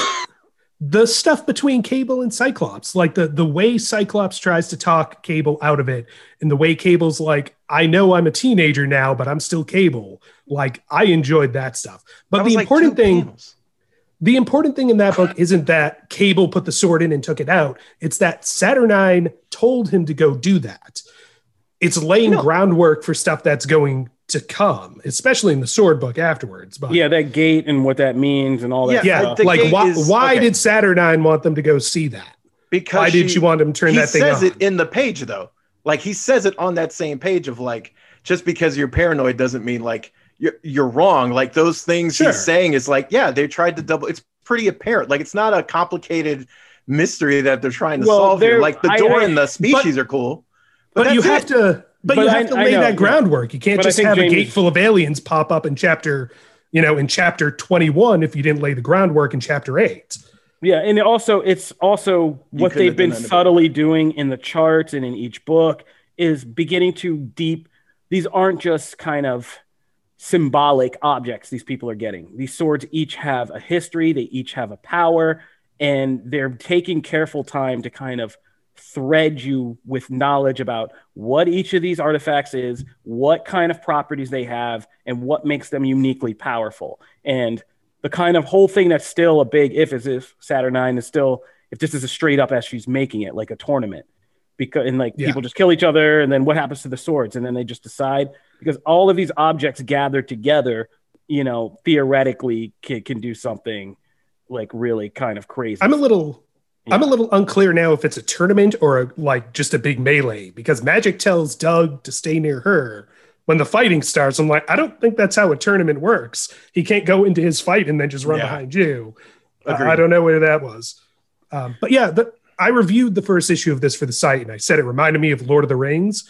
Speaker 4: the stuff between Cable and Cyclops, like the the way Cyclops tries to talk Cable out of it, and the way Cable's like, "I know I'm a teenager now, but I'm still Cable." Like I enjoyed that stuff. But
Speaker 5: That was
Speaker 4: the
Speaker 5: like
Speaker 4: important
Speaker 5: two
Speaker 4: thing.
Speaker 5: panels.
Speaker 4: The important thing in that book isn't that Cable put the sword in and took it out. It's that Saturnine told him to go do that. It's laying
Speaker 5: No.
Speaker 4: groundwork for stuff that's going to come, especially in the sword book afterwards. But
Speaker 2: Yeah, that gate and what that means and all that.
Speaker 5: Yeah,
Speaker 4: yeah,
Speaker 2: stuff.
Speaker 5: the
Speaker 4: like
Speaker 5: gate
Speaker 4: why,
Speaker 5: is-
Speaker 4: why
Speaker 5: okay.
Speaker 4: did Saturnine want them to go see that?
Speaker 5: Because
Speaker 4: Why did
Speaker 5: she-
Speaker 4: you want him to turn
Speaker 5: he
Speaker 4: that thing
Speaker 5: says
Speaker 4: on?
Speaker 5: it in the page though. Like he says it on that same page of like, just because you're paranoid doesn't mean like you're, you're wrong. Like those things
Speaker 4: Sure.
Speaker 5: he's saying is like, yeah, they tried to double. It's pretty apparent. Like it's not a complicated mystery that they're trying to
Speaker 2: Well,
Speaker 5: solve here.
Speaker 2: they're-
Speaker 5: Like the
Speaker 2: I-
Speaker 5: door
Speaker 2: I-
Speaker 5: and the species are cool.
Speaker 4: But, you
Speaker 5: that's
Speaker 4: have
Speaker 5: it.
Speaker 4: to, but,
Speaker 2: But
Speaker 4: you
Speaker 2: I-
Speaker 4: have to
Speaker 2: I
Speaker 4: lay
Speaker 2: know,
Speaker 4: that
Speaker 2: yeah.
Speaker 4: groundwork. You can't
Speaker 2: But I
Speaker 4: just
Speaker 2: think
Speaker 4: have a
Speaker 2: Jamie's-
Speaker 4: gate full of aliens pop up in chapter, you know, in chapter twenty-one if you didn't lay the groundwork in chapter eight.
Speaker 2: Yeah, and also it's also what they've been subtly doing in the charts and in each book is beginning to deep. These aren't just kind of symbolic objects these people are getting. These swords each have a history, they each have a power, and they're taking careful time to kind of thread you with knowledge about what each of these artifacts is, what kind of properties they have, and what makes them uniquely powerful. And the kind of whole thing that's still a big if is if Saturnine is still, if this is a straight up as she's making it, like a tournament. Because and like yeah. people just kill each other, and then what happens to the swords? And then they just decide, because all of these objects gathered together, you know, theoretically can, can do something like really kind of crazy.
Speaker 4: I'm a little yeah. I'm a little unclear now if it's a tournament or a, like just a big melee, because Magic tells Doug to stay near her. When the fighting starts, I'm like, I don't think that's how a tournament works. He can't go into his fight and then just run yeah. behind you. Uh, I don't know where that was. Um, but yeah, the, I reviewed the first issue of this for the site, and I said it reminded me of Lord of the Rings.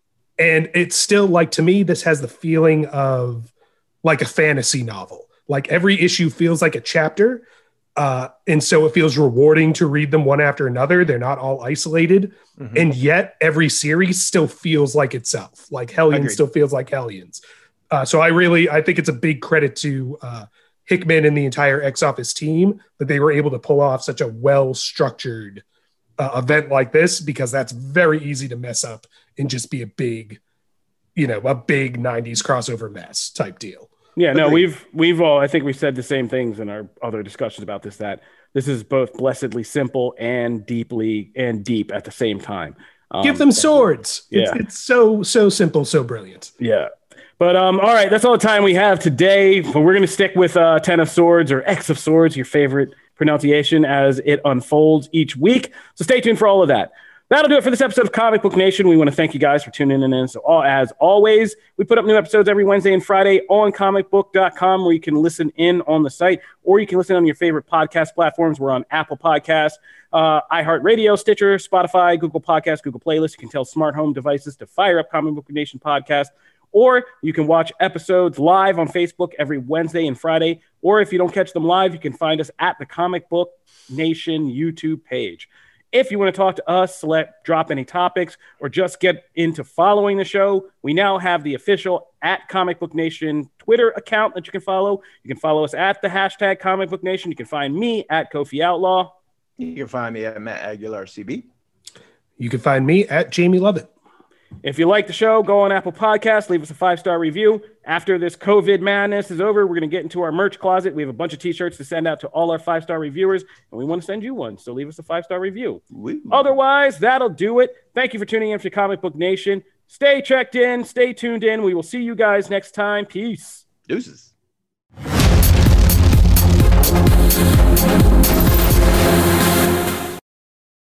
Speaker 4: And it's still like, to me, this has the feeling of like a fantasy novel. Like every issue feels like a chapter. Uh, and so it feels rewarding to read them one after another. They're not all isolated. Mm-hmm. And yet every series still feels like itself. Like Hellions still feels like Hellions. Uh, so I really, I think it's a big credit to uh, Hickman and the entire X-Office team that they were able to pull off such a well-structured uh, event like this, because that's very easy to mess up and just be a big, you know, a big nineties crossover mess type deal.
Speaker 2: Yeah, no, we've we've all I think we said the same things in our other discussions about this, that this is both blessedly simple and deeply and deep at the same time. Um,
Speaker 4: Give them swords. Yeah. It's, it's so so simple, so brilliant.
Speaker 2: Yeah. But um, all right, that's all the time we have today. But we're going to stick with uh, Ten of Swords or X of Swords, your favorite pronunciation, as it unfolds each week. So stay tuned for all of that. That'll do it for this episode of Comic Book Nation. We want to thank you guys for tuning in. So all, as always, we put up new episodes every Wednesday and Friday on comic book dot com, where you can listen in on the site, or you can listen on your favorite podcast platforms. We're on Apple Podcasts, uh, iHeartRadio, Stitcher, Spotify, Google Podcasts, Google Playlists. You can tell smart home devices to fire up Comic Book Nation podcast, or you can watch episodes live on Facebook every Wednesday and Friday. Or if you don't catch them live, you can find us at the Comic Book Nation YouTube page. If you want to talk to us, select, drop any topics, or just get into following the show, we now have the official at Comic Book Nation Twitter account that you can follow. You can follow us at the hashtag Comic Book Nation. You can find me at Kofi Outlaw.
Speaker 5: You can find me at Matt Aguilar C B.
Speaker 4: You can find me at Jamie Lovett.
Speaker 2: If you like the show, go on Apple Podcasts, leave us a five-star review. After this COVID madness is over, we're going to get into our merch closet. We have a bunch of T-shirts to send out to all our five-star reviewers, and we want to send you one, so leave us a five-star review. Woo. Otherwise, that'll do it. Thank you for tuning in to Comic Book Nation. Stay checked in. Stay tuned in. We will see you guys next time. Peace.
Speaker 5: Deuces.